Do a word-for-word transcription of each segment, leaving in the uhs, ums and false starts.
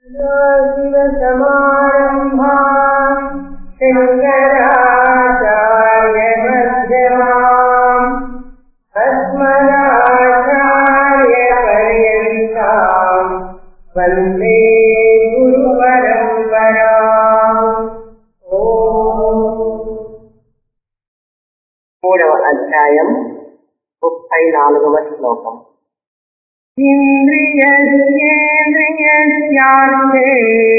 शिवसमारम्भाम् शङ्कराचार्यमध्यमाम् अस्मदाचार्यपर्यन्ताम् वन्दे गुरुपरम्पराम्। మూడవ అధ్యాయం ముప్పై నాలుగవ శ్లోకం. ఇంద్రియస్యేంద్రియస్యార్థే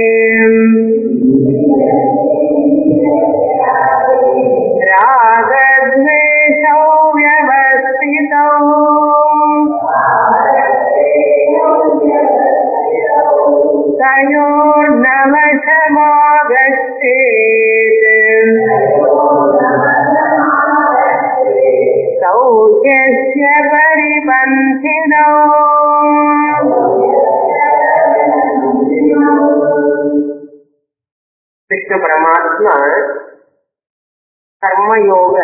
రాగద్వేషౌ వ్యవస్థితౌ తయోర్నవశమాగచ్చేత్ సౌఖ్యస్య పరిపంథినౌ. కృష్ణ పరమాత్మ కర్మయోగ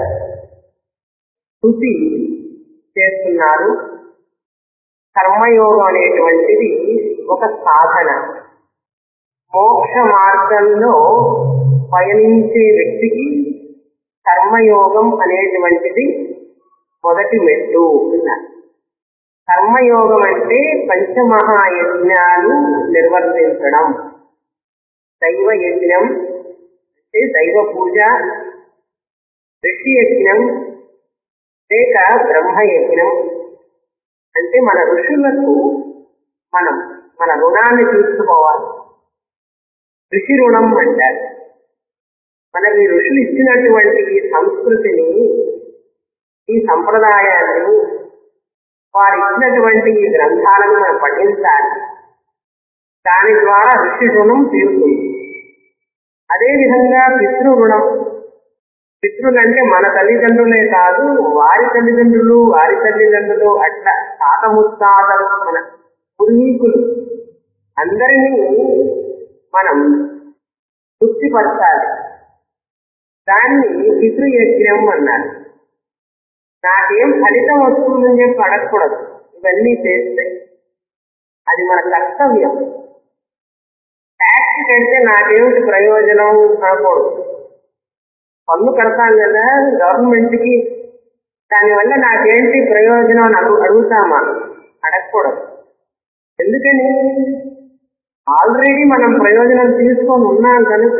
స్తుతి చేస్తున్నారు. కర్మయోగం అనేటువంటిది ఒక సాధన. మోక్ష మార్గంలో పయనించే వ్యక్తికి కర్మయోగం అనేటువంటిది మొదటి మెట్టు. కర్మయోగం అంటే పంచమహాయజ్ఞాలు నిర్వర్తించడం. దైవ యజ్ఞం అంటే దైవ పూజ, ఋషి యజ్ఞం లేక బ్రహ్మయజ్ఞం అంటే మన ఋషులకు మనం మన రుణాన్ని తీర్చుకోవాలి. ఋషి రుణం అంటారు. మనకి ఋషులు ఇచ్చినటువంటి ఈ సంస్కృతిని, ఈ సంప్రదాయాన్ని, వారు ఇచ్చినటువంటి ఈ గ్రంథాలను మనం పఠించాలి. దాని ద్వారా ఋషి రుణం తీరుతుంది. అదేవిధంగా పితృ రుణం. పితృలంటే మన తల్లిదండ్రులే కాదు, వారి తల్లిదండ్రులు, వారి తల్లిదండ్రులు, అట్లా తాత ముత్తాతలు, మన పూర్వీకులు అందరినీ మనం తృప్తిపరచాలి. దాన్ని పితృయజ్ఞం అన్నారు. నాకేం ఫలితం వస్తుందని చెప్పి అడగకూడదు. ఇవన్నీ చేస్తే అది మన కర్తవ్యం. ట్యాక్స్ కడితే నాకేమిటి ప్రయోజనం కాకూడదు. పన్ను కడతాం కదా గవర్నమెంట్కి, దానివల్ల నాకేంటి ప్రయోజనం అని అడుగు అడుగుతామా అడగకూడదు. ఎందుకని ఆల్రెడీ మనం ప్రయోజనం తీసుకొని ఉన్నాం కనుక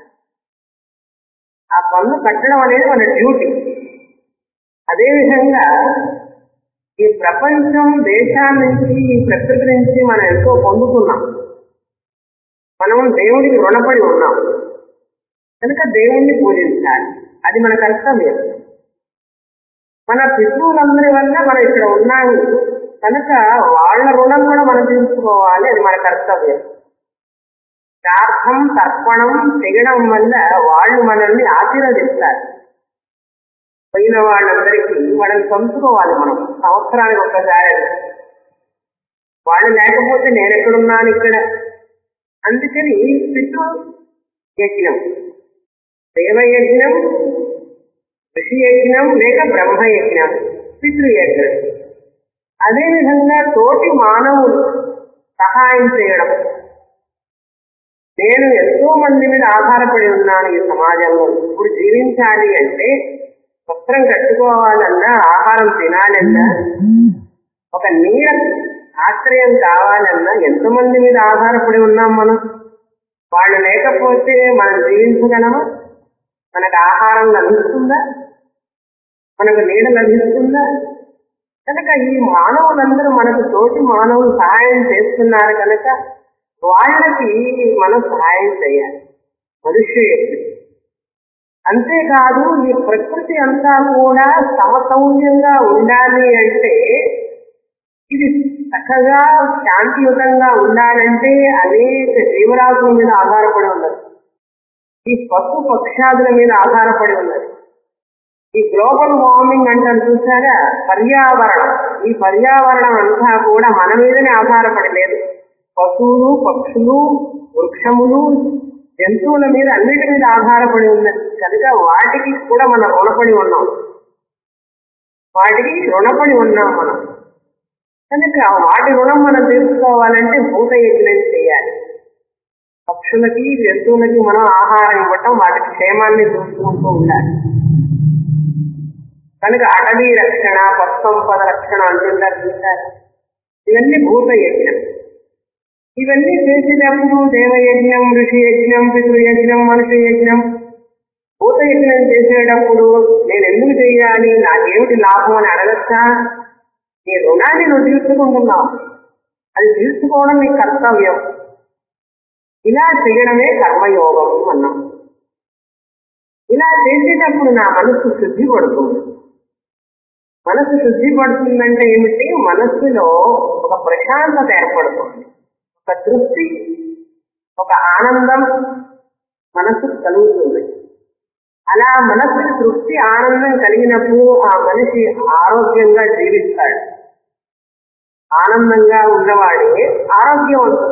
ఆ పన్ను కట్టడం అనేది మన డ్యూటీ. అదేవిధంగా ఈ ప్రపంచం, దేశాన్ని నుంచి, ఈ ప్రకృతి నుంచి మనం ఎంతో పొందుతున్నాం. మనం దేవుడికి రుణపడి ఉన్నాం కనుక దేవుణ్ణి పూజించాలి. అది మన కర్తవ్యం. మన పితృలందరి వల్ల మనం ఇక్కడ ఉన్నాము కనుక వాళ్ళ రుణం కూడా మనం తీర్చుకోవాలి. అది మన కర్తవ్యం. ప్రార్థం తర్పణం చేయడం వల్ల వాళ్ళు మనల్ని ఆశీర్వదిస్తారు. పోయిన వాళ్ళందరికీ వాళ్ళని పంచుకోవాలి. మనం సంవత్సరానికి ఒక్కసారి. వాళ్ళు లేకపోతే నేను ఎక్కడున్నాను ఇక్కడ. అందుకని పితృ యజ్ఞం, దేవయజ్ఞం, ఋషి యజ్ఞం లేక బ్రహ్మయజ్ఞం, పితృయజ్ఞం. అదేవిధంగా తోటి మానవులు సహాయం చేయడం. నేను ఎంతో మంది మీద ఆధారపడి ఉన్నాను ఈ సమాజంలో. ఇప్పుడు జీవించాలి అంటే, వస్త్రం కట్టుకోవాలన్నా, ఆహారం తినాలన్నా, ఒక నీడ ఆశ్రయం కావాలన్నా ఎంతమంది మీద ఆధారపడి ఉన్నాం మనం. వాళ్ళు లేకపోతే మనం జీవించగలమా? మనకు ఆహారం లభిస్తుందా? మనకు నీడ లభిస్తుందా? కనుక ఈ మానవులందరూ మనకు తోటి మానవులు సహాయం చేస్తున్నారు కనుక వాళ్ళకి మనం సహాయం చేయాలి. మనుష్యుడు. అంతేకాదు ఈ ప్రకృతి అంతా కూడా సమతౌల్యంగా ఉండాలి అంటే, ఇది చక్కగా శాంతియుతంగా ఉండాలంటే అనేక జీవరాశుల మీద ఆధారపడి ఉన్నది. ఈ పశు పక్షాదుల మీద ఆధారపడి ఉన్నది. ఈ గ్లోబల్ వార్మింగ్ అంటారు చూసారా, పర్యావరణం. ఈ పర్యావరణం అంతా కూడా మన మీదనే ఆధారపడి లేదు. పశువులు, పక్షులు, వృక్షములు, జంతువుల మీద అన్నిటి మీద ఆధారపడి ఉన్నది కనుక వాటికి కూడా మనం రుణపడి ఉన్నాం. వాటికి రుణపడి ఉన్నాం మనం. కనుక వాటి రుణం మనం తెలుసుకోవాలంటే భూత యజ్ఞం చేయాలి. పక్షులకి జంతువులకి మనం ఆహారం ఇవ్వటం వాటి క్షేమాన్ని చూసుకుంటూ ఉండాలి. కనుక అటవీ రక్షణ, పశుసంపద రక్షణ అంటుంటారు చూశారు. ఇవన్నీ భూత యజ్ఞం. ఇవన్నీ చేసేటప్పుడు దేవయజ్ఞం, ఋషి యజ్ఞం, పితృయజ్ఞం, మనుష్య యజ్ఞం. భూత యజ్ఞం చేసేటప్పుడు నేను ఎందుకు చేయాలి, నాకేమిటి లాభం అని అడగచ్చా? నీ రుణాన్ని నువ్వు తీర్చుకుంటున్నావు, అది తీర్చుకోవడం నీ కర్తవ్యం. ఇలా చేయడమే కర్మయోగం అన్నాం. ఇలా చేసేటప్పుడు నా మనస్సు శుద్ధి పడుతుంది. మనస్సు శుద్ధి పడుతుందంటే ఏమిటి? మనస్సులో ఒక ప్రశాంతత ఏర్పడుతుంది, ఒక తృప్తి, ఒక ఆనందం మనస్సు కలుగుతుంది. అలా మనస్సుకి తృప్తి, ఆనందం కలిగినప్పుడు ఆ మనిషి ఆరోగ్యంగా జీవిస్తాడు. ఆనందంగా ఉన్నవాడే ఆరోగ్యవంతుడు.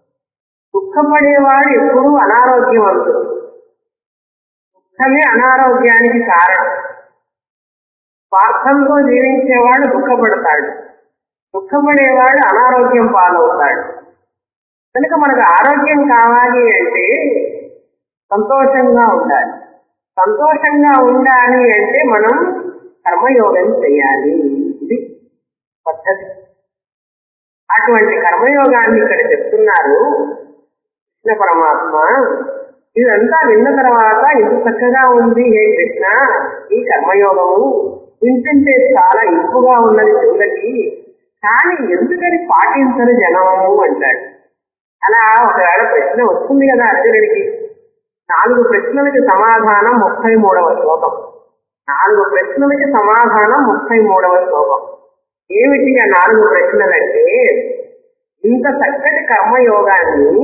దుఃఖపడేవాడు ఎప్పుడూ అనారోగ్యవంతుడు. దుఃఖమే అనారోగ్యానికి కారణం. స్వార్థంతో జీవించేవాడు దుఃఖపడతాడు, దుఃఖపడేవాడు అనారోగ్యం పాలవుతాడు. కనుక మనకు ఆరోగ్యం కావాలి అంటే సంతోషంగా ఉండాలి. సంతోషంగా ఉండాలి అంటే మనం కర్మయోగం చేయాలి. ఇది పద్ధతి. అటువంటి కర్మయోగాన్ని ఇక్కడ చెప్తున్నారు కృష్ణ పరమాత్మ. ఇదంతా విన్న తర్వాత ఇంత చక్కగా ఉంది హే కృష్ణ ఈ కర్మయోగము, వింటుంటే చాలా ఇంపుగా ఉన్నది చెవులకి, కానీ ఎందుకని పాటించరు జనము అంటాడు. అలా ఒకవేళ ప్రశ్న వస్తుంది కదా అర్జునుడికి. నాలుగు ప్రశ్నలకి సమాధానం ముప్పై మూడవ శ్లోకం. నాలుగు ప్రశ్నలకి సమాధానం ముప్పై మూడవ శ్లోకం. ఏమిటి ఆ నాలుగు ప్రశ్నలంటే, ఇంత చక్కటి కర్మయోగాన్ని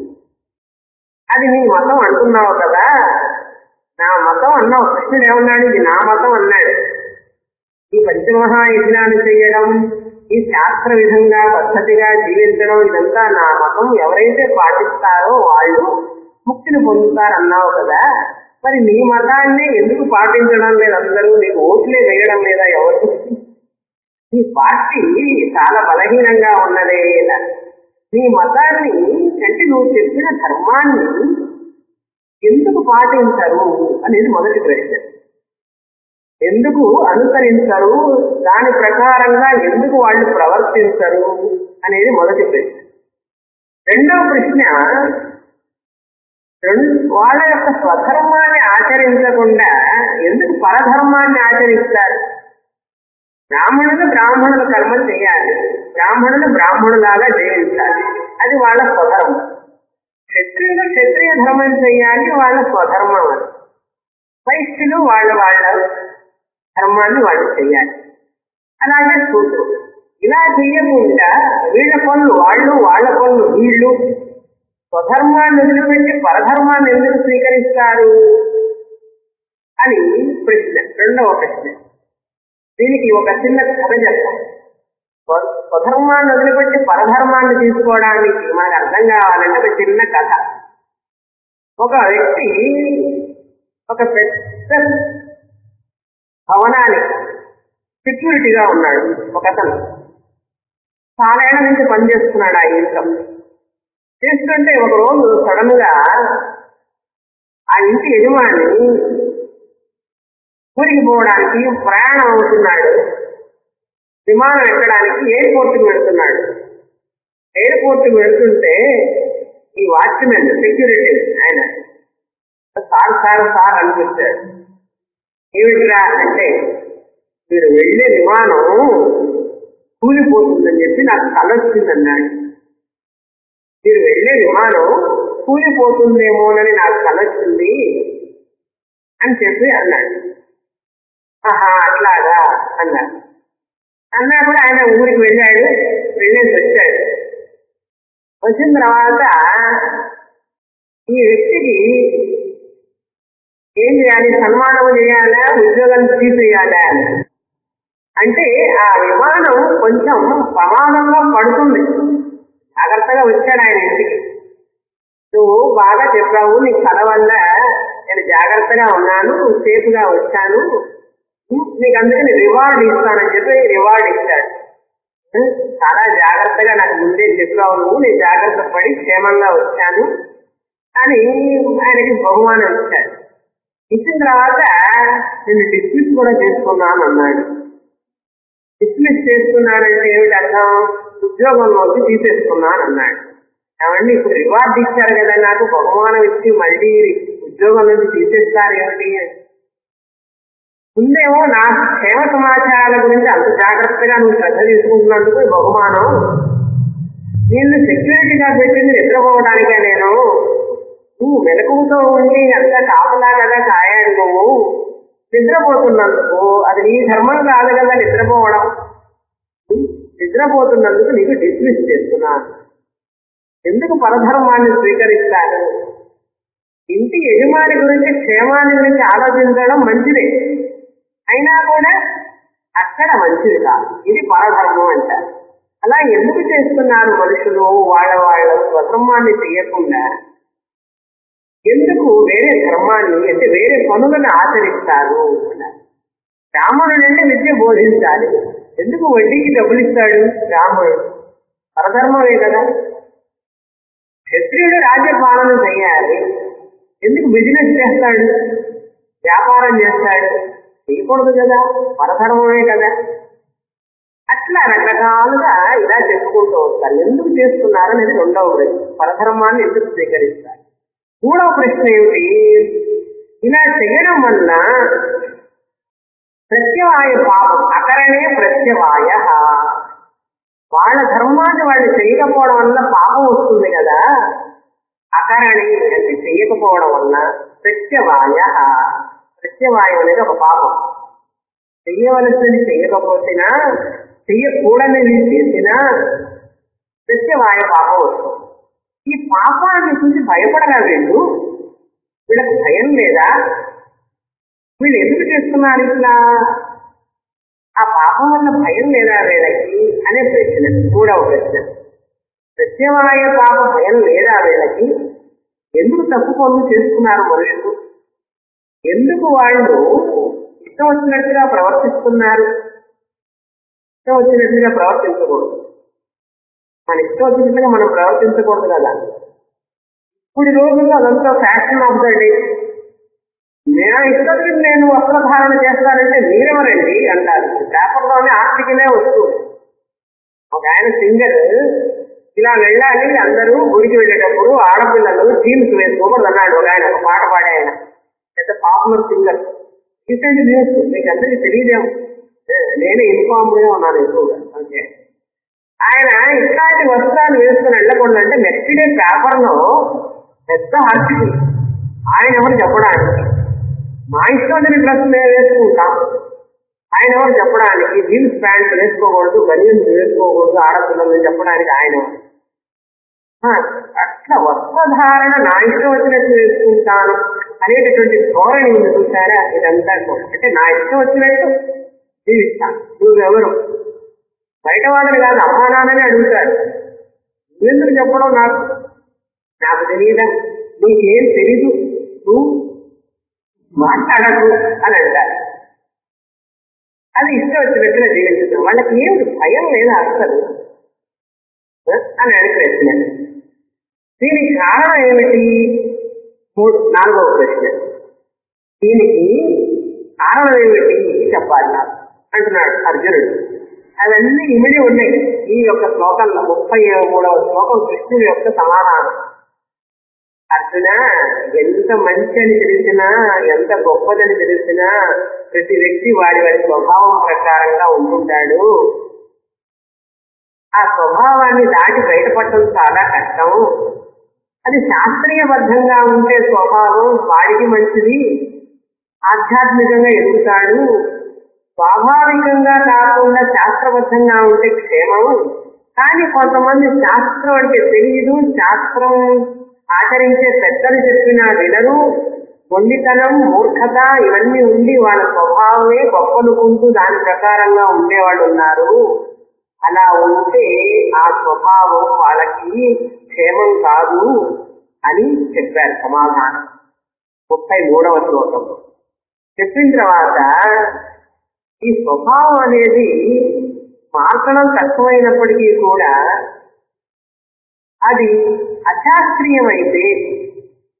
అది నీ మతం అంటున్నావు కదా, నా మతం అన్నావు. కృష్ణుడు ఏమన్నాడు? ఇది నా మతం అన్నాడు. ఈ పంచమహాయజ్ఞాన్ని చేయడం, ఈ శాస్త్ర విధంగా పద్ధతిగా జీవించడం, ఇదంతా నా మతం. ఎవరైతే పాటిస్తారో వాళ్ళు ముక్తిని పొందుతారన్నావు కదా, మరి నీ మతాన్ని ఎందుకు పాటించడం లేదు అందరూ? నీకు ఓట్లే వేయడం లేదా ఎవరు? నీ పార్టీ చాలా బలహీనంగా ఉన్నదే. నీ మతాన్ని అంటే నువ్వు చెప్పిన ధర్మాన్ని ఎందుకు పాటించరు అనేది మొదటి ప్రశ్న. ఎందుకు అనుసరించరు, దాని ప్రకారంగా ఎందుకు వాళ్ళు ప్రవర్తించరు అనేది మొదటి ప్రశ్న. రెండవ ప్రశ్న, వాళ్ళ యొక్క స్వధర్మాన్ని ఆచరించకుండా ఎందుకు పరధర్మాన్ని ఆచరిస్తారు? బ్రాహ్మణులు బ్రాహ్మణుల కర్మ చేయాలి, బ్రాహ్మణులు బ్రాహ్మణులాగా జీవించాలి, అది వాళ్ళ స్వధర్మం. క్షత్రియులు క్షత్రియ ధర్మం చేయాలి, వాళ్ళ స్వధర్మం. వైశ్యులు వాళ్ళ వాళ్ళ ధర్మాన్ని వాళ్ళు చేయాలి. అలాగే సూత్రులు ఇలా చేయకుండా వీళ్ళ పనులు వాళ్ళు, వాళ్ళ పనులు వీళ్ళు, స్వధర్మాన్ని వదిలిపెట్టి పరధర్మాన్ని ఎందుకు స్వీకరిస్తారు అని ప్రశ్న. రెండవ ప్రశ్న. దీనికి ఒక చిన్న కథ చెప్తాం. స్వధర్మాన్ని వదిలిపెట్టి పరధర్మాన్ని తీసుకోవడానికి మనకు అర్థం కావాలంటే ఒక చిన్న కథ. ఒక వ్యక్తి ఒక పెద్ద భవనానికి సెక్యూరిటీగా ఉన్నాడు. ఒక అతను చాలా ఏళ్ల నుంచి పనిచేస్తున్నాడు ఆ ఇంట్లో. చేస్తుంటే ఒక రోజు సడన్ గా ఆ ఇంటి యజమాని ఊరికి పోవడానికి ప్రయాణం అవుతున్నాడు. విమానం ఎక్కడానికి ఎయిర్పోర్ట్కి వెళుతున్నాడు. ఎయిర్పోర్ట్కి వెళుతుంటే ఈ వాచ్మెన్ సెక్యూరిటీ ఆయన సార్ సార్ సార్ అనిపించాడు. ఏమిటిరా అంటే, మీరు వెళ్ళే విమానం కూలిపోతుందని చెప్పి నాకు కల వచ్చిందన్నాడు. మీరు వెళ్ళే విమానం కూలిపోతుందేమోనని నాకు కల వచ్చింది అని చెప్పి అన్నాడు. ఆహా అట్లాగా అన్నాడు. అన్నా కూడా ఆయన ఊరికి వెళ్ళాడు, వెళ్ళేసి వచ్చాడు. వచ్చిన తర్వాత ఈ వ్యక్తికి ఏం చేయాలి? సన్మానం చేయాలా, ఉద్యోగం తీసేయాలా అంటే ఆ విమానం కొంచెం ప్రమాదంలో పడుతుంది. జాగ్రత్తగా వచ్చాడు ఆయన ఇంటికి. నువ్వు బాగా చెప్పావు, నీ కళ వల్ల నేను జాగ్రత్తగా ఉన్నాను, సేఫ్గా వచ్చాను, నీకు అందుకని రివార్డ్ ఇస్తానని చెప్పి రివార్డ్ ఇచ్చాడు. చాలా జాగ్రత్తగా నాకు ముందే చెప్పావు నువ్వు, నేను జాగ్రత్త పడి క్షేమంగా వచ్చాను, అని ఆయనకి బహుమానం ఇచ్చాడు. ఇచ్చిన తర్వాత నేను డిస్మిస్ కూడా చేసుకున్నాను అన్నాడు. డిస్మిస్ చేసుకున్నానంటే ఏమిటి అర్థం? ఉద్యోగంలోకి తీసేసుకున్నాను అన్నాడు. ఏమండి ఇప్పుడు రివార్డ్ ఇచ్చారు కదా, నాకు బహుమానం ఇచ్చి మళ్ళీ ఉద్యోగం నుంచి తీసేస్తారు ఏమిటి? ముందేమో నా క్షేమ సమాచారాల గురించి అంత జాగ్రత్తగా నువ్వు శ్రద్ధ తీసుకుంటున్నందుకు బహుమానం, నిన్ను సెక్యూరిటీగా పెట్టింది నిద్రపోవడానికే, నేను నువ్వు మెలకువతో ఉండి అంత కాపలా కదా కాయాడు, నువ్వు నిద్రపోతున్నందుకు అది నీ ధర్మం కాదు కదా నిద్రపోవడం, నిద్రపోతున్నందుకు నీకు డిస్మిస్ చేస్తున్నాను. ఎందుకు పరధర్మాన్ని స్వీకరిస్తాను? ఇంటి యజమాని గురించి క్షేమాన్ని గురించి ఆలోచించడం మంచిదే, అయినా కూడా అక్కడ మంచిది కాదు, ఇది పరధర్మం అంటారు. అలా ఎందుకు చేస్తున్నారు మనుషులు? వాళ్ళ వాళ్ళ స్వధర్మాన్ని చేయకుండా ఎందుకు వేరే ధర్మాన్ని అంటే వేరే పనులను ఆచరిస్తారు అన్నారు. బ్రాహ్మణుడంటే విద్య బోధించాలి, ఎందుకు వడ్డీకి డబ్బులు ఇస్తాడు బ్రాహ్మణుడు? పరధర్మమే కదా. క్షత్రియుడు రాజ్యపాలన చేయాలి, ఎందుకు బిజినెస్ చేస్తాడు, వ్యాపారం చేస్తాడు? చేయకూడదు కదా, పరధర్మమే కదా. అట్లా రకరకాలుగా ఇలా చెప్పుకుంటూ వస్తారు. ఎందుకు చేస్తున్నారు అనేది రెండవ ప్రశ్న. పరధర్మాన్ని ఎందుకు స్వీకరిస్తారు? మూడవ ప్రశ్న ఏమిటి? ఇలా చేయడం వల్ల ప్రత్యవాయ పాపం, అకరణే ప్రత్యవాయ, వాళ్ళ ధర్మాన్ని వాళ్ళు చేయకపోవడం వల్ల పాపం వస్తుంది కదా. అకరణి అంటే చేయకపోవడం వల్ల, ప్రత్యవాయ, ప్రత్యవాయం అనేది ఒక పాపం. చెయ్యవలసింది చెయ్యకపోతేనా, చెయ్యకూడనిది చేసినా ప్రత్యవాయ పాపం వస్తుంది. ఈ పాపాన్ని చూసి భయపడరా వీళ్ళు? వీళ్ళకి భయం లేదా? వీళ్ళు ఎందుకు చేస్తున్నారు ఇట్లా? ఆ పాపం వల్ల భయం లేదా వీళ్ళకి అనే ప్రశ్న మూడవ ప్రశ్న. ప్రత్యవాయ పాప భయం లేదా వీళ్ళకి? ఎందుకు తప్పు పనులు చేస్తున్నారు మనుషులు? ఎందుకు వాళ్ళు ఇష్టం వచ్చినట్టుగా ప్రవర్తిస్తున్నారు? ఇష్టం వచ్చినట్టుగా ప్రవర్తించకూడదు, మన ఇష్టం వచ్చినట్టుగా మనం ప్రవర్తించకూడదు కదా. ఇప్పుడు రోజుల్లో అదంతా ఫ్యాషన్ ఆఫ్ ద డే. నేను ఇష్టం నేను వస్త్రధారణ చేస్తానంటే మీరెవరండి అంటారు. పేపర్లోనే ఆర్టికలే వస్తుంది. ఒక ఆయన సింగర్ ఇలా వెళ్ళాలి, అందరూ గుడికి వెళ్ళేటప్పుడు ఆడపిల్లలు జీన్స్ వేసుకోకూడదు అన్నాడు ఒక ఆయన, ఒక పాట పాడే ఆయన, పెద్ద పాపులర్ సింగర్. రీసెంట్ న్యూస్ మీకు అందరికీ తెలియదేమో, నేనే ఇన్ఫార్మ్ గా ఉన్నాను ఎక్కువగా. ఓకే, ఆయన ఇట్లాంటి వస్త్రాలు వేసుకుని వెళ్ళకూడదంటే నెక్స్ట్ డే పేపర్ లో పెద్ద ఆర్టికల్. ఆయన ఎవరు చెప్పడానికి? మా ఇష్టం వచ్చిన డ్రెస్ మేము వేసుకుంటాం, ఆయన ఎవరు చెప్పడానికి? జీన్స్ ప్యాంట్ వేసుకోకూడదు, బనియన్స్ వేసుకోకూడదు ఆడపిల్లలు చెప్పడానికి ఆయన. అట్లా వస్త్రధారణ నా ఇష్టం వచ్చినట్టు వేసుకుంటాను అనేటటువంటి ధోరణి ఉంది చూసారా? ఇదంతా కూడా అంటే నా ఇష్టం వచ్చినట్టు జీవిస్తాను. నువ్వెవరు? బయట వాళ్ళని కాదు, అమ్మా నాన్నని అడుగుతాడు. నువ్వెందుకు చెప్పడం? నాకు నాకు తెలియదా? నీకేం తెలీదు, నువ్వు మాట్లాడకు అని అంటారు. అది ఇష్టం వచ్చినట్టుగా జీవించుతాం. వాళ్ళకి ఏమిటి భయం లేదా అసలు అని అని ప్రశ్న. దీనికి కారణం ఏమిటి? మూడు నాలుగవ ప్రశ్న. దీనికి కారణం ఏమిటి చెప్పాలి నాకు అంటున్నాడు అర్జునుడు. అవన్నీ ఇమిడి ఉన్నాయి ఈ యొక్క శ్లోకంలో. ముప్పై మూడవ శ్లోకం కృష్ణుడి యొక్క సమాధానం. అర్జున, ఎంత మంచి అని తెలిసినా, ఎంత గొప్పదని తెలిసినా ప్రతి వ్యక్తి వాడి వాడి స్వభావం ప్రకారంగా ఉంటుంటాడు. ఆ స్వభావాన్ని దాటి బయటపడటం చాలా కష్టం. అది శాస్త్రీయబద్ధంగా ఉంటే స్వభావం వాడికి మంచిది, ఆధ్యాత్మికంగా ఎదుగుతాడు. స్వాభావికంగా కాకుండా శాస్త్రబద్ధంగా ఉంటే క్షేమం. కానీ కొంతమంది శాస్త్రం అంటే తెలియదు, శాస్త్రం ఆచరించే పెద్దలు చెప్పినా వినరు, మొండితనం, మూర్ఖత ఇవన్నీ ఉండి వాళ్ళ స్వభావమే గొప్పనుకుంటూ దాని ప్రకారంగా ఉండేవాళ్ళు ఉన్నారు. అలా ఉంటే ఆ స్వభావం వాళ్ళకి క్షేమం కాదు అని చెప్పారు సమాధానం ముప్పై మూడవ శ్లోకం. చెప్పిన తర్వాత ఈ స్వభావం అనేది మార్చడం కష్టమైనప్పటికీ కూడా అది అశాస్త్రీయమైతే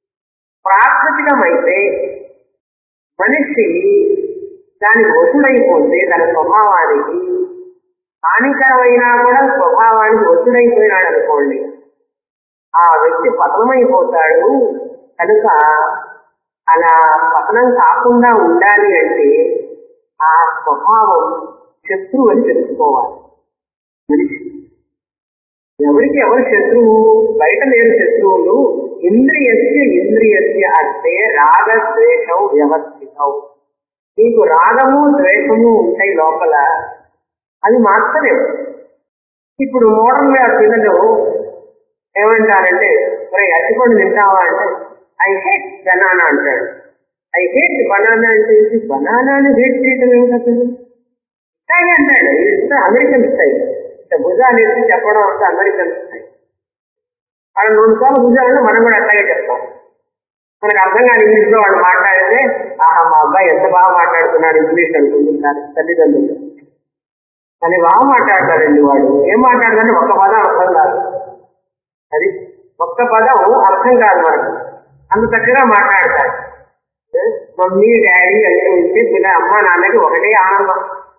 ప్రాకృతికమైతే మనిషి దానికి వసుడైపోతే తన స్వభావానికి హానికరమైనా కూడా స్వభావానికి వసుడైపోయినాడు అనుకోండి, ఆ వ్యక్తి పతనమైపోతాడు. కనుక అలా పతనం కాకుండా ఉండాలి అంటే ఆ స్వభావం శత్రువు అని తెలుసుకోవాలి. మనిషి ఎవరికి ఎవరు శత్రువు? బయట లేని శత్రువులు. ఇంద్రియస్య ఇంద్రియస్య అంటే రాగ ద్వేషం వ్యవస్థితం. నీకు రాగము ద్వేషము ఉంటాయి లోపల, అది మార్చలేవు. ఇప్పుడు మోడర్న్ గా పిల్లలు ఏమంటారంటే, ఒరే అరటిపండు తింటావా అంటే ఐ హేట్ బనానా అంటాడు. ఐ హేట్ బనానా అంటే బనానాని హేట్ చేయటం ఏమిటంటే ఇట్లాగే అంటాడు. ఇది అమెరికన్ స్టైల్. భుజాలు ఎత్తి చెప్పడం అంటే అమెరికన్ స్టైల్. వాళ్ళు రెండు సార్లు భుజాలంటే మనం కూడా అట్లాగే చెప్తాం. మనకు అర్థం కాని ఇంగ్లీష్ లో వాళ్ళు మాట్లాడితే ఆహా మా అబ్బాయి ఎంత బాగా మాట్లాడుతున్నాడు ఇంగ్లీష్ అనుకుంటున్నారు తల్లిదండ్రులు. అని బాగా మాట్లాడతాడండి వాడు. ఏం మాట్లాడదంటే ఒక్క పదం అర్థం కాదు. అది ఒక్క పదం అర్థం కాదు మనకు. అంత చక్కగా మాట్లాడతారు. మమ్మీ డాడీ అంటే ఉంటే పిల్ల అమ్మ నాన్నకి ఒకటే ఆనందం.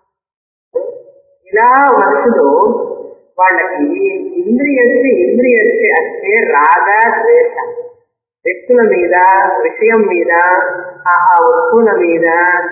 ఇలా మనుషులు వాళ్ళకి ఇంద్రియస్తి ఇంద్రియస్తి అంటే రాగ ద్వేష, వ్యక్తుల మీద విషయం మీద ఆ వస్తువుల మీద.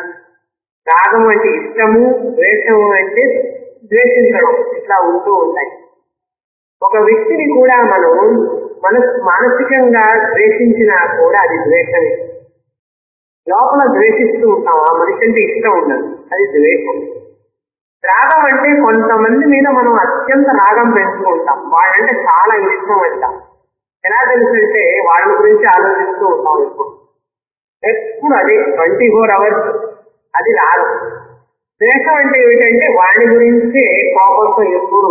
రాగం అంటే ఇష్టము, ద్వేషము అంటే ద్వేషించడం, ఇట్లా ఉంటూ ఉంటాయి. ఒక వ్యక్తిని కూడా మనం మన మానసికంగా ద్వేషించినా కూడా అది ద్వేషమే. లోపల ద్వేషిస్తూ ఉంటాం. ఆ మనిషి అంటే ఇష్టం ఉండదు, అది ద్వేషం. రాగం అంటే కొంతమంది మీద మనం అత్యంత రాగం పెంచుకుంటాం. వాళ్ళంటే చాలా ఇష్టం అంటాం. ఎలా తెలుసంటే వాళ్ళ గురించి ఆలోచిస్తూ ఉంటాం. ఇప్పుడు ఎప్పుడు అదే ట్వంటీ ఫోర్ అవర్స్ అది రాగం. ద్వేషం అంటే ఏమిటంటే వాడి గురించే కోపంతో ఎప్పుడు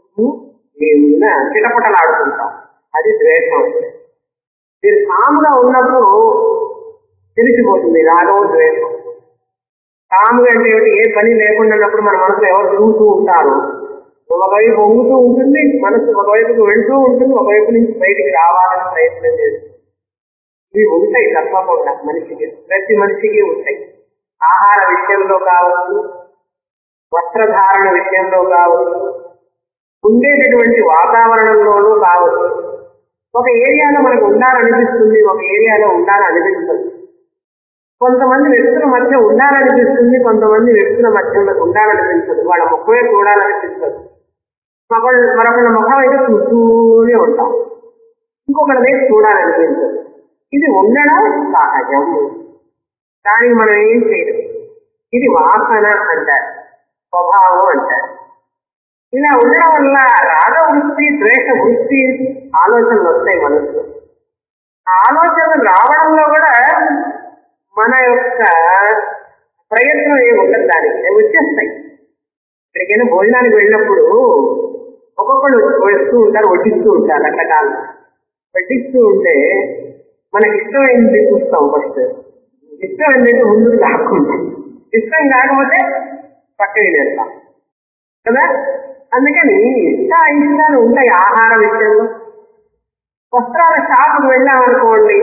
ఏమైనా చిటపటలాడుతుంటాం. అది ద్వేషం. మీరు కాముగా ఉన్నప్పుడు తెలిసిపోతుంది రాగం ద్వేషం. కాముగా అంటే ఏమిటి? ఏ పని లేకుండా ఉన్నప్పుడు మన మనసులో ఎవరు తిరుగుతూ ఉంటారు. ఒకవైపు వంగుతూ ఉంటుంది మనసు, ఒకవైపుకు వెళ్తూ ఉంటుంది, ఒకవైపు నుంచి బయటికి రావాలని ప్రయత్నం చేస్తుంది. ఇవి ఉంటాయి తప్పకుండా మనిషికి, ప్రతి మనిషికి ఉంటాయి. ఆహార విషయంలో కావచ్చు, వస్త్రధారణ విషయంలో కావచ్చు, ఉండేటటువంటి వాతావరణంలోనూ కావచ్చు. ఒక ఏరియాలో మనకు ఉండాలనిపిస్తుంది, ఒక ఏరియాలో ఉండాలనిపిస్తుంది. కొంతమంది వ్యక్తుల మధ్య ఉండాలనిపిస్తుంది, కొంతమంది వ్యక్తుల మధ్య ఉండాలనిపిస్తుంది. వాళ్ళ ముఖమే చూడాలనిపిస్తుంది. ఒకళ్ళు మరొకళ్ళ ముఖం అయితే చూస్తూనే ఉంటాం, ఇంకొకళ్ళ వైపు చూడాలనిపిస్తుంది. ఇది ఉండడం సహజం, దానికి మనం ఏం చేయడం. ఇది వాసన అంటారు, స్వభావం అంటారు. ఇలా ఉండడం వల్ల రాగ వృత్తి, ద్వేష వృత్తి ఆలోచనలు వస్తాయి మనసులో. ఆ ఆలోచనలు రావడంలో కూడా మన యొక్క ప్రయత్నం ఏమి ఉండదు, దానికి వచ్చేస్తాయి. ఎక్కడికైనా భోజనానికి వెళ్ళినప్పుడు ఒక్కొక్కళ్ళు వస్తూ ఉంటారు, వడ్డిస్తూ ఉంటారు. రకరకాలు వడ్డిస్తూ ఉంటే మనకి ఇష్టమైంది చూస్తాం. ఫస్ట్ ఇష్టం ఏంటంటే ముందుకు లాక్కుంటాం, ఇష్టం కాకపోతే పక్కకి వెళ్తాం కదా. అందుకని ఇష్ట ఇష్టాలు ఉంటాయి ఆహార విషయంలో. వస్త్రాల షాపుకు వెళ్ళామనుకోండి,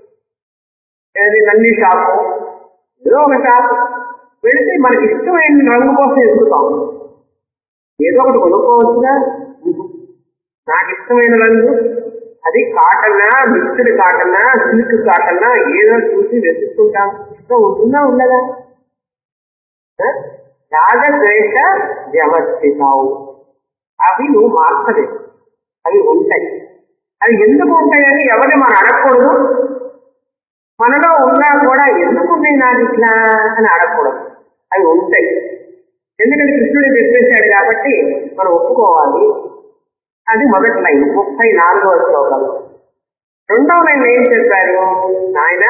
ఏది నంది షాపు, ఏదో ఒక షాపు వెళితే మనకి ఇష్టమైన రంగు కోసం ఎదుగుతాం. ఏదో ఒకటి కొనుక్కోవచ్చుగా, నాకు ఇష్టమైన రంగు అది కాటన్నా, మిక్స్డ్ కాటన్నా, సిల్క్ కాటన్నా ఏదో చూసి వెతుక్కుంటాం. ఇష్టం ఉంటుందా ఉండదా? రాగ ద్వేష వ్యవస్థితావు అవి నువ్వు మార్చలేదు, అవి ఉంటాయి. అవి ఎందుకు ఉంటాయని ఎవరిని మనం అడగకూడదు. మనలో ఉన్నా కూడా ఎందుకున్నాయి నాకు ఇట్లా అని అడగకూడదు, అవి ఉంటాయి. ఎందుకంటే కృష్ణుడు చెప్పేశాడు కాబట్టి మనం ఒప్పుకోవాలి. అది మొదటి లైన్, ముప్పై నాలుగవ శ్లోకంలో. రెండవ లైన్ ఏం చెప్పారు నాయన?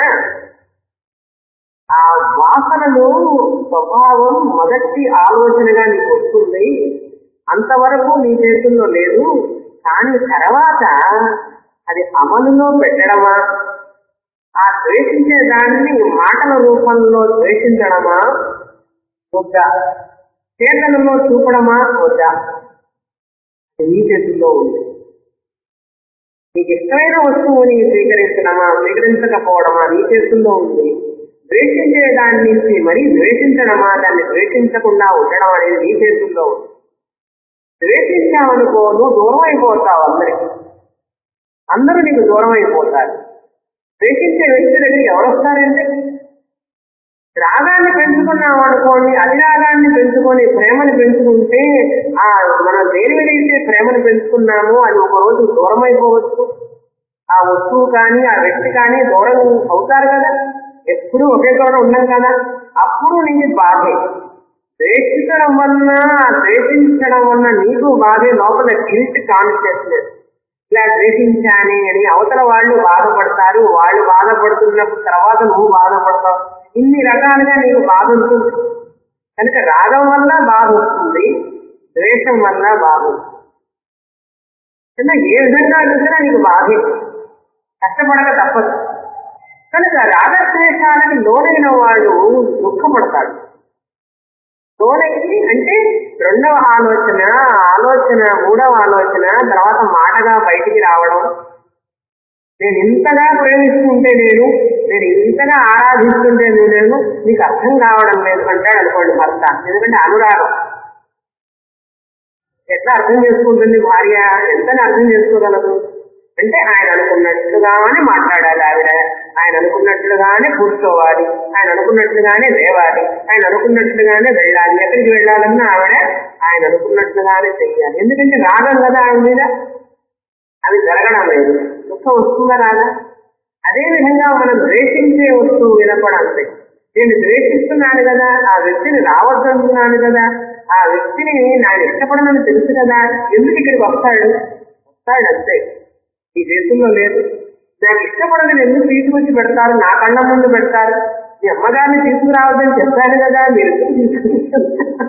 ఆ వాసనలు స్వభావం మొదటి ఆలోచనగా నీకు వస్తుంది, అంతవరకు నీ చేతుల్లో లేదు. కానీ తర్వాత అది అమలులో పెట్టడమా, ఆ ద్వేషించే దాన్ని మాటల రూపంలో ద్వేషించడమా వద్దా, చేతలలో చూపడమా వద్దా, నీ చేతుల్లో ఉంది. నీకు ఇష్టమైన వస్తువుని స్వీకరించడమా స్వీకరించకపోవడమా నీ చేతుల్లో ఉంది. ద్వేషించే దాని నుంచి మరీ ద్వేషించడమా దాన్ని ద్వేషించకుండా ఉండడం అనేది నీ చేతుల్లో ఉంది. ద్వేషించావనుకో నువ్వు దూరం అయిపోతావు, అందరికి అందరూ నీకు దూరం అయిపోతారు. ద్వేషించే వ్యక్తి దగ్గర ఎవరు వస్తారంటే, రాగాన్ని పెంచుకున్నావు అనుకోండి, అతిరాగాన్ని పెంచుకొని ప్రేమను పెంచుకుంటే ఆ మనం దేని మీదైతే ప్రేమను పెంచుకున్నామో అది ఒక రోజు దూరం అయిపోవచ్చు. ఆ వస్తువు కానీ ఆ వ్యక్తి కానీ దూరం అవుతారు కదా, ఎప్పుడూ ఒకే చోట ఉన్నాం కదా, అప్పుడు నీకు బాధే. ద్వేషించడం వల్ల ద్వేషించడం వల్ల నీకు బాధే, లోపల గిల్ట్ కాన్షియస్నెస్. ఇలా ద్వేషించానే అని అవతల వాళ్ళు బాధపడతారు, వాళ్ళు బాధపడుతున్నప్పుడు తర్వాత నువ్వు బాధపడతావు. ఇన్ని రకాలుగా నీకు బాధ ఉంటుంది. కనుక రాగం వల్ల బాధ వస్తుంది, ద్వేషం వల్ల బాధ వస్తుంది. ఏ విధంగా చూసినా నీకు బాధే, కష్టపడక తప్పదు. కనుక రాగద్వేషాలకి లోనైన వాడు దుఃఖపడతాడు. లోనైంది అంటే రెండవ ఆలోచన ఆలోచన మూడవ ఆలోచన తర్వాత మాటగా బయటికి రావడం. నేను ఇంతగా ప్రేమిస్తుంటే నేను నేను ఇంతగా ఆరాధిస్తుంటే నేను నీకు అర్థం కావడం లేదు అంటాడు అనుకోండి భర్త. ఎందుకంటే అనురాగం. ఎట్లా అర్థం చేసుకుంటుంది భార్య, ఎంతని అర్థం చేసుకోగలదు అంటే ఆయన అనుకున్నట్లుగానే మాట్లాడాలి, ఆవిడ ఆయన అనుకున్నట్లుగానే కూర్చోవాలి, ఆయన అనుకున్నట్లుగానే లేవాలి, ఆయన అనుకున్నట్లుగానే వెళ్ళాలి, ఎక్కడికి వెళ్ళాలన్నా ఆవిడ ఆయన అనుకున్నట్లుగానే చెయ్యాలి. ఎందుకంటే రాగం కదా ఆవిడ మీద, అది జరగడం లేదు. దుఃఖం వస్తుందా రాదా? అదేవిధంగా మనం ద్వేషించే వస్తువు వినపడంతే. నేను ద్వేషిస్తున్నాను కదా, ఆ వ్యక్తిని రావద్దంటున్నాను కదా, ఆ వ్యక్తిని నేను ఇష్టపడనని తెలుసు కదా, ఎందుకు ఇక్కడికి వస్తాడు వస్తాడు అంతే. ఈ దేశంలో లేదు. నాకు ఇష్టపడదని ఎందుకు తీసుకొచ్చి పెడతారు, నా కళ్ళ ముందు పెడతారు. మీ అమ్మగారిని తీసుకురావద్దని చెప్పాను కదా, మీరు ఎందుకు తీసుకొచ్చారు?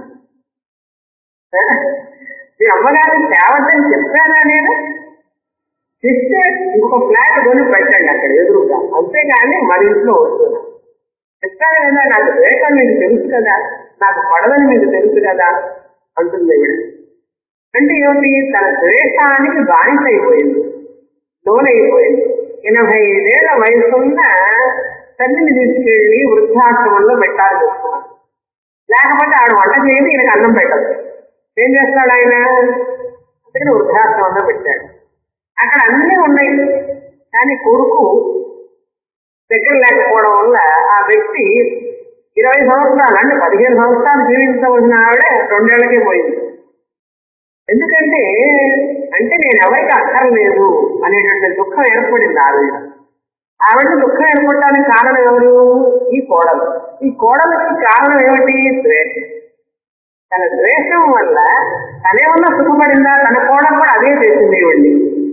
మీ అమ్మగారిని తేవద్దని చెప్పానా నేను? తెస్తే ఇంకొక ఫ్లాట్ కొని పెట్టండి అక్కడ ఎదురుగా, అంతేగాని మన ఇంట్లో వస్తున్నా. చెప్పాను కదా, నాకు ద్వేషం మీకు తెలుసు కదా, నాకు పడదని మీకు తెలుసు కదా అంటుంది. అంటే ఏమిటి? తన ద్వేషానికి బానిస అయిపోయింది, లోనైపోయింది. ఎనభై ఐదేళ్ల వయసున్న తల్లిని తీసుకెళ్లి వృద్ధాశ్రమంలో పెట్టాలి చూస్తున్నాను. లేకపోతే ఆవిడ వంట చేయదు, ఈయనకు అన్నం పెట్టదు. ఏం చేస్తాడు ఆయన? అందుకని వృద్ధాశ్రమంలో పెట్టాడు. అక్కడ అన్నీ ఉన్నాయి, కానీ కొడుకు దగ్గర లేకపోవడం వల్ల ఆ వ్యక్తి ఇరవై సంవత్సరాలు అంటే పదిహేను సంవత్సరాలు జీవించవలసిన ఆవిడ రెండేళ్లకే పోయింది. ఎందుకంటే అంటే నేను ఎవరికి అక్కర్లేదు అనేటువంటి దుఃఖం ఏర్పడింది ఆవిడ. ఆవిడకి దుఃఖం ఏర్పడటానికి కారణం ఎవరు? ఈ కోడలు. ఈ కోడలకి కారణం ఏమిటి? ద్వేషం. తన ద్వేషం వల్ల తనేమన్నా సుఖపడిందా? తన కోడలు కూడా అదే చేసింది. ఇవ్వండి,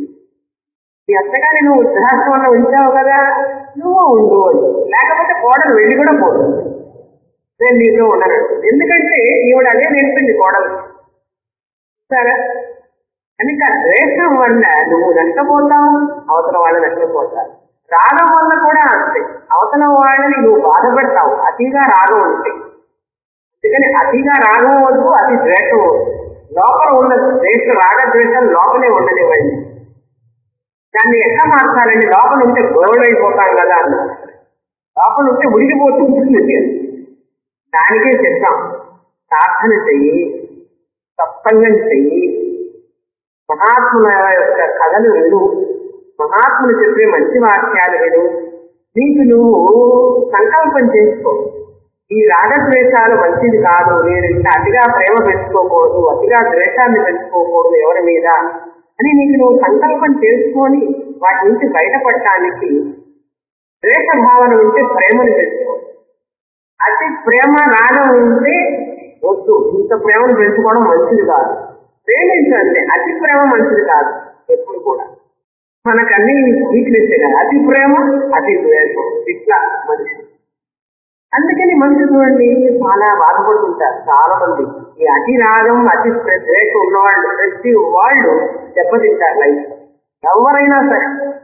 ఈ అత్తగాని నువ్వు వృద్ధాశ్రమంలో ఉంచావు కదా, నువ్వు ఉండు అని. లేకపోతే కోడలు వెళ్ళి కూడా పోదు, నేను నీతో ఉండను. ఎందుకంటే ఈవిడ అదే నేర్పింది కోడలు. సరే, కనుక ద్వేషం వల్ల నువ్వు నష్టపోతావు, అవతల వాళ్ళు నష్టపోతారు. రాగం వల్ల కూడా అంతే, అవతల వాళ్ళని నువ్వు బాధపెడతావు అతిగా రాగం ఉంటే. అందుకని అతిగా రాగం వద్దు, అతి ద్వేషం వద్దు. లోపల ఉన్న ద్వేష రాగ ద్వేషాలు లోపలే ఉండనివ్వండి. దాన్ని ఎట్లా మార్చాలండి? లోపల ఉంటే గొడవలు అయిపోతాం కదా అన్న, లోపల ఉంటే ఉడికిపోతుంది. దానికే చెప్తాం, ప్రార్థన చెయ్యి, సత్సంగం చెయ్యి, మహాత్ముల యొక్క కథలు విను, మహాత్ములు చెప్పే మంచి వాక్యాలు విను. నీకు నువ్వు సంకల్పం చేసుకో, ఈ రాగద్వేషాలు మంచిది కాదు, నేను ఇంత అతిగా ప్రేమ పెంచుకోకూడదు, అతిగా ద్వేషాన్ని పెంచుకోకూడదు ఎవరి మీద అని నీకు నువ్వు సంకల్పం చేసుకొని వాటి నుంచి బయటపడటానికి ద్వేష భావన ఉంటే ప్రేమను పెంచుకో. అతి ప్రేమ రాగం ఉంటే వద్దు, ఇంత ప్రేమను పెంచుకోవడం మంచిది కాదు. ప్రేమించండి, అతి ప్రేమ మంచిది కాదు ఎప్పుడు కూడా. మనకన్నీ వీక్నెస్ కదా, అతి ప్రేమ అతి ద్వేషం, ఇట్లా మనిషి. అందుకని మనిషి చూడండి చాలా బాధపడుతుంటారు చాలా మంది. ఈ అతి రాగం అతి ద్వేషం ఉన్నవాళ్ళు ప్రతి వాళ్ళు దెబ్బతింటారు లైఫ్, ఎవరైనా సరే.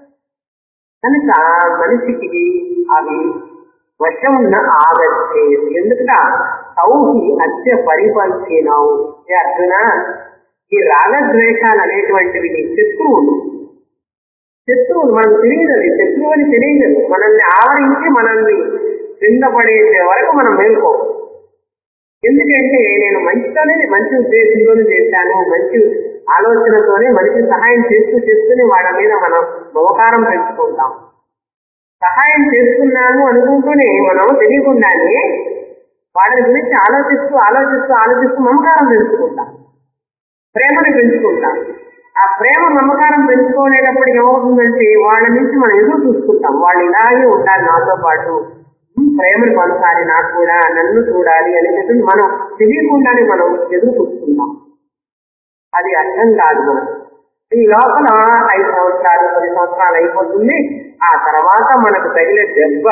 కనుక మనిషికి అవి వశం ఉన్న ఆగచ్చే. ఎందుకంటే సౌహి అత్య పరిపంచినావు. అర్జున, ఈ రాగద్వేషాలు అనేటువంటివి నీ శత్రువులు. శత్రువులు మనకు తెలియదు, అది శత్రువు అని తెలియదు. మనల్ని ఆవరించి మనల్ని కింద పడేసే వరకు మనం మేల్కో. ఎందుకంటే నేను మంచితోనే, మంచి ఉద్దేశంతోనే చేశాను, మంచి ఆలోచనతోనే మనిషి సహాయం చేస్తూ చేస్తూనే వాళ్ళ మీద మనం మమకారం పెంచుకుంటాం. సహాయం చేస్తున్నాము అనుకుంటూనే మనం తెలియకుండానే వాళ్ళ గురించి ఆలోచిస్తూ ఆలోచిస్తూ ఆలోచిస్తూ మమకారం పెంచుకుంటాం, ప్రేమను పెంచుకుంటాం. ఆ ప్రేమ మమకారం పెంచుకోలేటప్పటికి ఏమవుతుందంటే వాళ్ళ నుంచి మనం ఎదురు చూసుకుంటాం. వాళ్ళు ఇలాగే ఉంటారు నాతో పాటు, ప్రేమను పంచాలి, నాకు కూడా నన్ను చూడాలి అని చెప్పి మనం తెలియకుండానే మనం ఎదురు చూసుకుంటాం. అది అర్థం కాదు. మనం ఈ లోపల ఐదు సంవత్సరాలు పది సంవత్సరాలు అయిపోతుంది. ఆ తర్వాత మనకు తగిలే దెబ్బ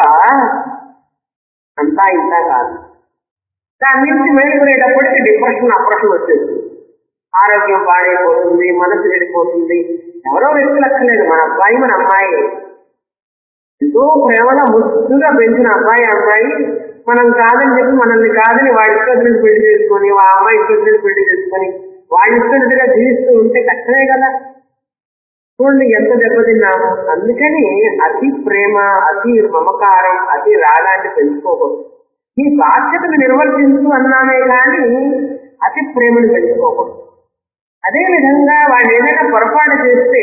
అంతా ఇంతా కాదు. దాని నుంచి మేలుకునేటప్పటికి డిప్రెషన్ అప్రెషన్ వచ్చేస్తుంది, ఆరోగ్యం పాడైపోతుంది, మనసు చెడిపోతుంది. ఎవరో వ్యక్తులు అక్కర్లేదు, మన అబ్బాయి మన అమ్మాయి, ఎంతో ప్రేమగా ముద్దుగా పెంచిన అబ్బాయి అమ్మాయి మనం కాదని చెప్పి మనల్ని కాదని వాడి ఇష్టం పెళ్లి చేసుకొని, ఆ అమ్మాయి ఇష్టం పెళ్లి చేసుకొని వాడి ఇష్టంగా జీవిస్తూ ఉంటే కష్టమే కదా. చూడండి ఎంత దెబ్బతిన్నాము. అందుకని అతి ప్రేమ, అతి మమకారం, అతి రాగాన్ని పెంచుకోకూడదు. ఈ బాధ్యతను నిర్వర్తించు అన్నామే కానీ అతి ప్రేమను పెంచుకోకూడదు. అదేవిధంగా వాడు ఏదైనా పొరపాటు చేస్తే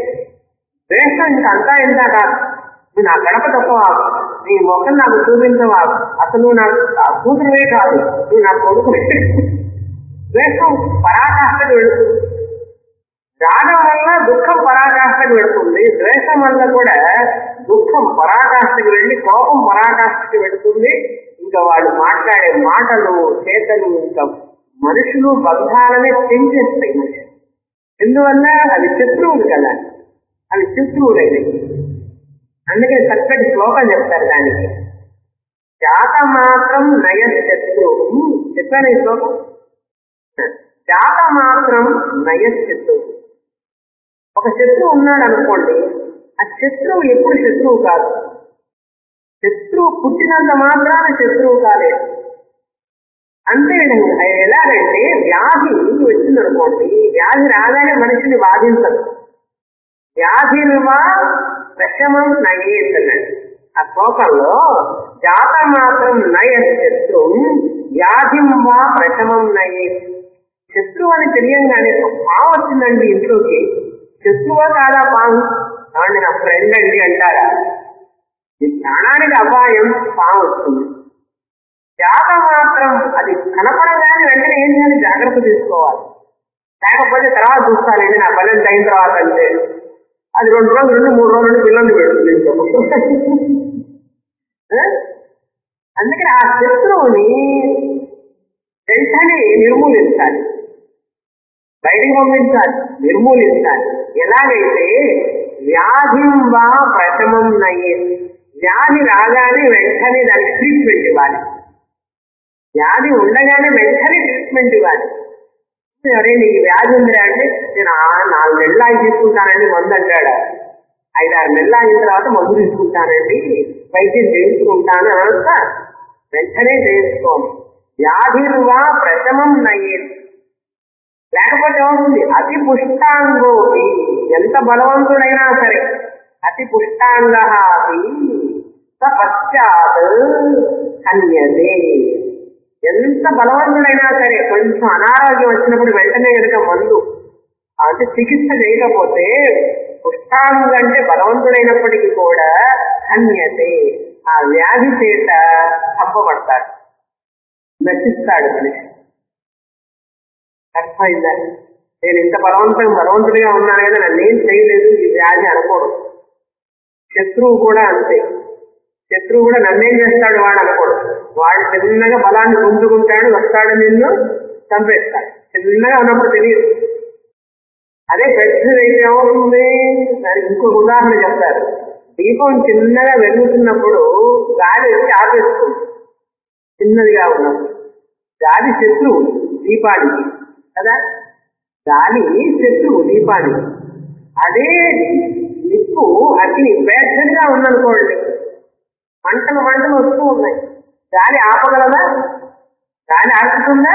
ద్వేషం ఇంకా అంతా ఎంత కాదు, నువ్వు నా గడప తప్పవా, నీ మొక్కలు నాకు చూపించవా, అసలు నాకు కూతురువే కాదు, నువ్వు నా కొడుకు. ద్వేషం పరాకాష్ఠకు వెళుతుంది. రాగం వల్ల దుఃఖం పరాకాష్ఠకు వెళుతుంది, ద్వేషం వల్ల కూడా దుఃఖం పరాకాష్ఠకు వెళ్ళి కోపం పరాకాష్ఠకి వెళుతుంది. ఇంకా వాళ్ళు మాట్లాడే మాటలు చేతలు ఇంకా మనుషులు బంధాలనే పెంచేస్తాయి మనిషి. ఎందువల్ల అది శత్రువులు కదా, అవి శత్రువులైనవి. అందుకే చక్కటి శ్లోకం చెప్తారు దానికి, జాత మాత్రం నయ శత్రువు. చెప్పాను ఈ శ్లోకం, జాత మాత్రం నయ శత్రువు. ఒక శత్రువు ఉన్నాడు అనుకోండి, ఆ శత్రువు ఎప్పుడు శత్రువు కాదు. శత్రువు పుట్టినంత మాత్రాన శత్రువు కాలేదు. అంతే ఎలాగంటే వ్యాధి వచ్చిందనుకోండి, వ్యాధి రాగానే మనిషిని బాధించదు. వ్యాధిర్వా ప్రశమం నయేతన్నాడు ఆ శ్లోకంలో. జాత మాత్రం నయ శత్రువు వ్యాధిం వా ప్రశమం నయే. శత్రువు అని తెలియంగానే పాము వచ్చిందండి ఇంట్లోకి, శత్రువా కాదా పాము? కాబట్టి నా ఫ్రెండ్ అండి అంటారా? ఈ ప్రాణానికి అపాయం పాము వస్తుంది. జాత మాత్రం అది కనపడగానే వెంటనే ఏం చేయాలి, జాగ్రత్త తీసుకోవాలి. లేకపోతే తర్వాత చూస్తానండి నా పని అయిన తర్వాత అంటే అది రెండు రోజులు రెండు మూడు రోజులు పిల్లల్ని పెడుతుంది ఇంట్లో. అందుకని ఆ శత్రువుని వెంటనే నిర్మూలించాలి, బయటికి పంపించాలి, నిర్మూలించాలి. ఎలాగైతే వ్యాధిం వా ప్రశమం నయ్యే, వ్యాధి రాగానే వెంటనే దానికి ట్రీట్మెంట్ ఇవ్వాలి. వ్యాధి ఉండగానే వెంటనే ట్రీట్మెంట్ ఇవ్వాలి. అరే నీకు వ్యాధి ఉందిరా అంటే నేను నాలుగు నెలలు ఆగి తీసుకుంటానండి మందు అంటాడు. ఐదారు నెలలు అయిన తర్వాత మందు తీసుకుంటానండి, వైద్యం చేయించుకుంటాను అంతా వెంటనే చేయించుకోము. వ్యాధిర్వా ప్రశమం నయ్యే. లేకపోతే ఏమవుతుంది, అతి పుష్టాంగోపి, ఎంత బలవంతుడైనా సరే అతి పుష్టాంగ పశ్చాత్ హన్యతే. ఎంత బలవంతుడైనా సరే కొంచెం అనారోగ్యం వచ్చినప్పుడు వెంటనే కనుక మందు అంటే చికిత్స చేయకపోతే, పుష్టాంగ అంటే బలవంతుడైనప్పటికీ కూడా హన్యతే, ఆ వ్యాధి చేత చంపబడతాడు, నశిస్తాడు మనిషి. అర్థమైందా? నేను ఇంత బలవంతం బలవంతుడిగా ఉన్నాను కదా, నన్నేం చేయలేదు ఈ వ్యాధి అనకూడదు. శత్రువు కూడా అంతే. శత్రువు కూడా నన్నేం చేస్తాడు వాడు అనుకోడు. వాడు చిన్నగా బలాన్ని గుంజుకుంటాడు, వస్తాడు, నిన్ను చంపేస్తాడు. చిన్నగా ఉన్నప్పుడు తెలియదు. అదే పెద్దదైతే ఏమవుతుంది, దానికి ఇంకొక ఉదాహరణ చెప్తారు. దీపం చిన్నగా వెలుగుతున్నప్పుడు గాలి వచ్చి ఆపేస్తుంది, చిన్నదిగా ఉన్నప్పుడు. గాలి శత్రువు దీపానికి కదా, గాలి శత్రువు దీపానికి. అదే నిప్పు అగ్ని పెద్దదిగా ఉందనుకోండి, మంటలు మంటలు వస్తూ ఉన్నాయి, గాలి ఆపగలదా? గాలి ఆపుతుందా?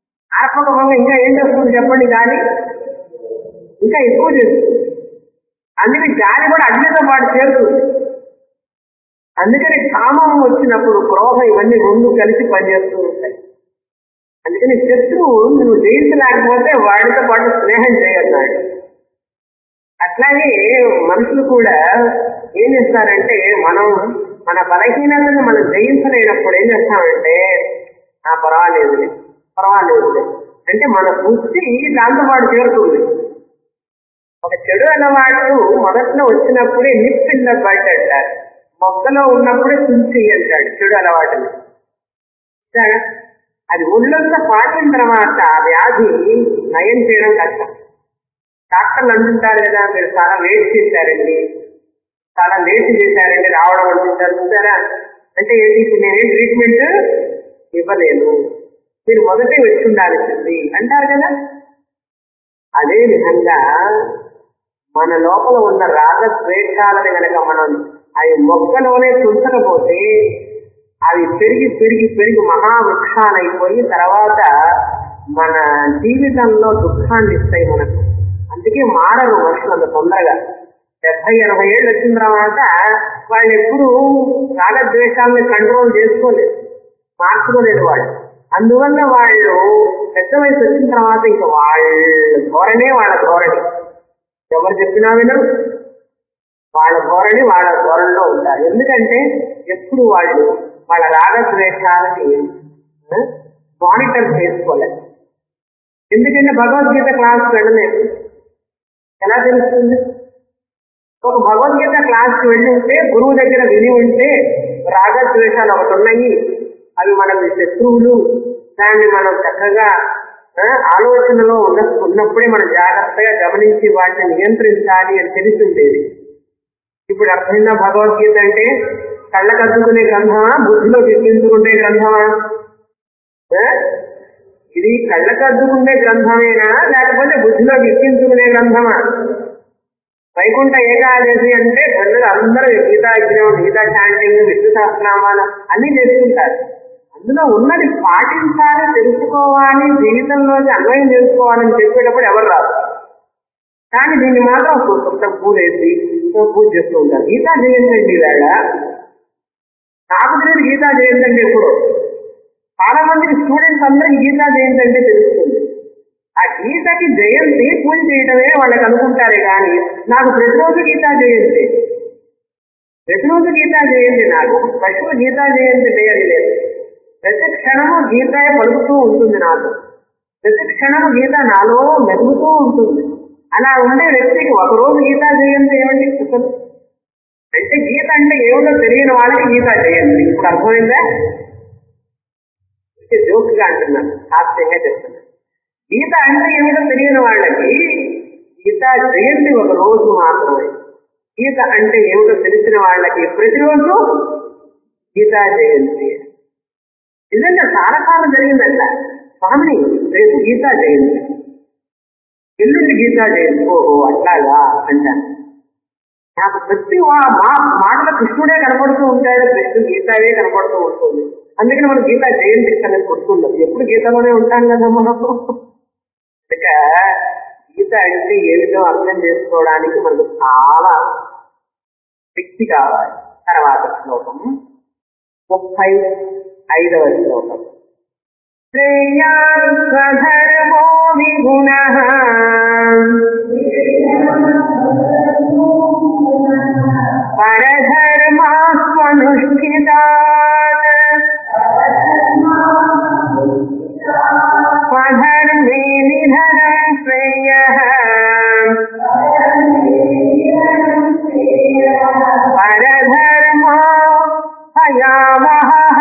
ఆపకపోగా ఇంకా ఏం చేస్తుంది చెప్పండి, గాలి ఇంకా ఎక్కువ చేస్తుంది. అందుకని గాలి కూడా అగ్నితో పాటు చేరుతుంది. అందుకని కామం వచ్చినప్పుడు క్రోధం ఇవన్నీ రెండు కలిసి పనిచేస్తూ ఉంటాయి. అందుకని శత్రువు నువ్వు జయించలేకపోతే వాడితో పాటు స్నేహం చేయన్నాడు. అట్లాగే మనుషులు కూడా ఏం చేస్తారంటే మనం మన బలహీనతను మనం జయించలేనప్పుడు ఏం చేస్తామంటే ఆ పర్వాలేదులే పర్వాలేదులే అంటే మన బుద్ధి దాంతో పాటు చేరుతుంది. ఒక చెడు అలవాటు మొదట్లో వచ్చినప్పుడే నిప్పింద బట్ అంటారు, మొక్కలో ఉన్నప్పుడే తుంచి అంటాడు చెడు అలవాటుని. అది ఒళ్ళంతా పాటిన తర్వాత ఆ వ్యాధి నయం చేయడం కష్టం. డాక్టర్లు అంటుంటారు కదా, మీరు చాలా లేట్ చేశారండి, చాలా లేట్ చేశారండి రావడం అంటుంటారు చూసారా. అంటే ఏంటి, ఇప్పుడు నేనేం ట్రీట్మెంట్ ఇవ్వలేదు, మీరు మొదటే వచ్చి ఉండాల్సింది అంటారు కదా. అదే విధంగా మన లోపల ఉన్న రాగద్వేషాలని కనుక మనం అవి మొక్కలోనే తుంచకపోతే అవి పెరిగి పెరిగి పెరిగి మహావృక్షాలైపోయి తర్వాత మన జీవితంలో దుఃఖాన్ని ఇస్తాయి మనకు. అందుకే మారరు మనుషులు అంత తొందరగా. డెబ్బై ఎనభై ఏళ్ళు వచ్చిన తర్వాత వాళ్ళు ఎప్పుడు రాగద్వేషాలని కంట్రోల్ చేసుకోలేదు, మార్చుకోలేదు వాళ్ళు. అందువల్ల వాళ్ళు పెద్ద వయసు వచ్చిన తర్వాత ఇంకా వాళ్ళ ధోరణే వాళ్ళ ధోరణి, ఎవరు చెప్పినా వినరు, వాళ్ళ ధోరణి వాళ్ళ ధోరణిలో ఉంటారు. ఎందుకంటే ఎప్పుడు వాళ్ళు వాళ్ళ రాగద్వేషాలని మానిటర్ చేసుకోలేదు. ఎందుకంటే భగవద్గీత క్లాస్కి వెళ్ళలేదు, ఎలా తెలుస్తుంది? ఒక భగవద్గీత క్లాస్కి వెళ్ళి ఉంటే, గురువు దగ్గర విని ఉంటే రాగద్వేషాలు ఒకటి ఉన్నాయి, అవి మనకు శత్రువులు, దాన్ని మనం చక్కగా ఆలోచనలో ఉన్న ఉన్నప్పుడే మనం జాగ్రత్తగా గమనించి వాటిని నియంత్రించాలి అని తెలిసి ఉండేది. ఇప్పుడు అర్థమైందా? భగవద్గీత అంటే కళ్ళకు అద్దుకునే గ్రంథమా, బుద్ధిలో ఎక్కించుకుంటే గ్రంథమా? ఇది కళ్ళకు అద్దుకునే గ్రంథమేనా లేకపోతే బుద్ధిలో ఎక్కించుకునే గ్రంథమా? వైకుంఠ ఏకాదశి అంటే ప్రజలు అందరూ గీతా యజ్ఞం, గీతా చాంటింగ్, విష్ణు సహస్రనామాలు అన్ని చేసుకుంటారు. అందులో ఉన్నది పాటించాలి, తెలుసుకోవాలి, జీవితంలోకి అన్వయం చేసుకోవాలని చెప్పేటప్పుడు ఎవరు రాదు. కానీ దీన్ని మాత్రం కొత్త పూలేసి పూజ చేస్తూ ఉంటారు. గీతా జయంతి వేళ నాకు తెలియదు గీతా జయంతి అంటే ఎప్పుడు. చాలా మందికి స్టూడెంట్స్ అందరికి గీతా జయంతి అంటే తెలుస్తుంది. ఆ గీతకి జయంతి పూజ చేయటమే వాళ్ళకి అనుకుంటారే కానీ నాకు ప్రతిరోజు గీతా జయంతి, ప్రతిరోజు గీతా జయంతి, నాకు స్పెషల్ గీతా జయంతి చేయని లేదు. ప్రతి క్షణము గీత పలుకుతూ ఉంటుంది నాకు, ప్రతి క్షణము గీత నాలో మెరుగుతూ ఉంటుంది. అలా ఉండే వ్యక్తికి ఒకరోజు గీతా జయంతి ఏమండి చెప్పదు. అంటే గీత అంటే ఏమిటో తెలియని వాళ్ళకి గీతా జయంతి. ఇప్పుడు అర్థమైందా? జోక్గా అంటున్నాను, హాస్యంగా చెప్తున్నాను. గీత అంటే ఏమిటో తెలియని వాళ్ళకి గీతా జయంతి ఒక రోజు మాత్రమే. గీత అంటే ఏమిటో తెలిసిన వాళ్ళకి ప్రతిరోజు గీతా జయంతి. నిజంగా చాలా కాలం జరిగిందంట. స్వామిని రేపు గీతా జయంతి, ఎల్లుండి గీతా జయంతి, ఓహో అట్లాగా అంటాను. నాకు ప్రతి మా మాటలో కృష్ణుడే కనపడుతూ ఉంటాడు, కృష్ణుడు గీతాయే కనపడుతూ ఉంటుంది. అందుకని మనం గీతా జయంతి అనేది గుర్తుండదు, ఎప్పుడు గీతలోనే ఉంటాం కదా మనకు. ఇక గీత అంటే ఏమిటో అర్థం చేసుకోవడానికి మనకు చాలా శక్తి కావాలి. తర్వాత శ్లోకం ముప్పై ఐదవ శ్లోకం. శ్రేయాన్ స్వధర్మో విగుణః పరధర్మాస్వనుష్ఠితాత్ స్వధర్మే నిధనం శ్రేయః పరధర్మో భయావహః.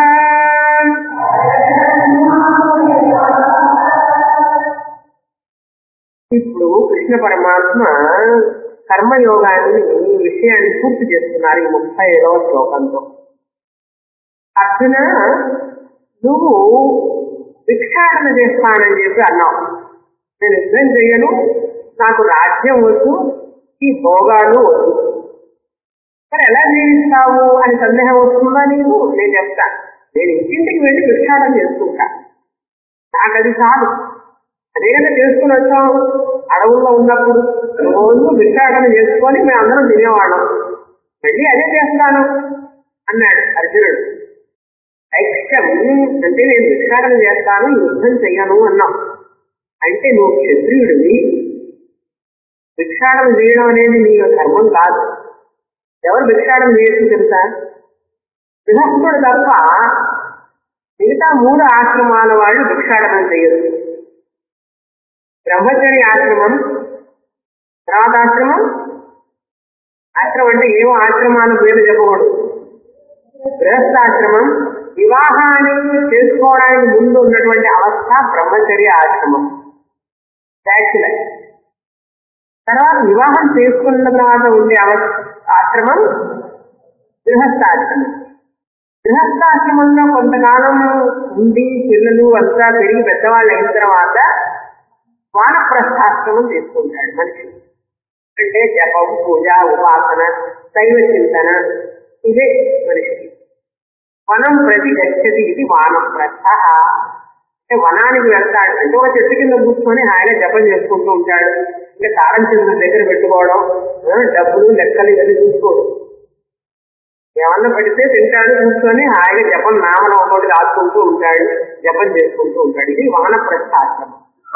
ఇప్పుడు కృష్ణ పరమాత్మ కర్మయోగాన్ని విషయాన్ని పూర్తి చేస్తున్నారు ఈ ముప్పై ఐదవ శ్లోకంతో. అర్జున, నువ్వు భిక్షాటన చేస్తానని చెప్పి అన్నావు, నేను యుద్ధం చెయ్యను, నాకు రాజ్యం వద్దు, ఈ భోగాలు వద్దు, మరి ఎలా జీవిస్తావు అని సందేహం వస్తుందా నీకు? నేను చెప్తా, నేను ఇంటింటికి వెళ్ళి భిక్షాటన చేసుకుంటా, నాకు అది చాలు అదే కదా చేసుకుని వచ్చాం. అడవుల్లో ఉన్నప్పుడు రోజు భిక్షాటన చేసుకొని మేము అందరం తినేవాళ్ళం. మళ్ళీ అదే చేస్తాను అన్నాడు అర్జునుడు. ఐక్ష్యం అంటే నేను భిక్షాటన చేస్తాను, యుద్ధం చెయ్యను అన్నాం. అంటే నువ్వు క్షత్రియుడివి, భిక్షాటన చేయడం అనేది నీ ధర్మం కాదు. ఎవరు భిక్షాటన చేయొచ్చు తెలుసా? గృహస్థుడు తప్ప మిగతా మూడు ఆశ్రమాల వాళ్ళు భిక్షాటనం చేయొచ్చు. బ్రహ్మచర్య ఆశ్రమం, తర్వాత ఆశ్రమం ఆశ్రమం అంటే ఏవో ఆశ్రమాల పేరు చెప్పకూడదు. గృహస్థాశ్రమం, వివాహాన్ని చేసుకోవడానికి ముందు ఉన్నటువంటి అవస్థ బ్రహ్మచర్య ఆశ్రమం, బ్యాచులర్. తర్వాత వివాహం చేసుకున్న తర్వాత ఉండే అవస్థ ఆశ్రమం గృహస్థాశ్రమం. గృహస్థాశ్రమంలో కొంతకాలం ఉండి పిల్లలు అంతా పెరిగి పెద్దవాళ్ళు అయిన తర్వాత వానప్రస్థాశ్రమం తీసుకుంటాడు మనిషి. అంటే జపం, పూజ, ఉపాసన, శైవ చింతన, ఇదే మనిషికి. వనం ప్రతి గచ్చతి ఇది వానప్రస్థ. అంటే వనానికి వెళ్తాడు అంటే ఒక చెట్టు కింద కూర్చొని హాయిగా జపం చేసుకుంటూ ఉంటాడు. ఇంకా తారం చెట్ల దగ్గర పెట్టుకోవడం, డబ్బులు లెక్కలు ఇవన్నీ చూసుకోడు. ఏమన్నా పెడితే తింటాడు, కూర్చొని హాయిగా జపం నామనం ఒకటి రాసుకుంటూ ఉంటాడు, జపం చేసుకుంటూ ఉంటాడు. ఇది వానప్రస్థాశ్రమం.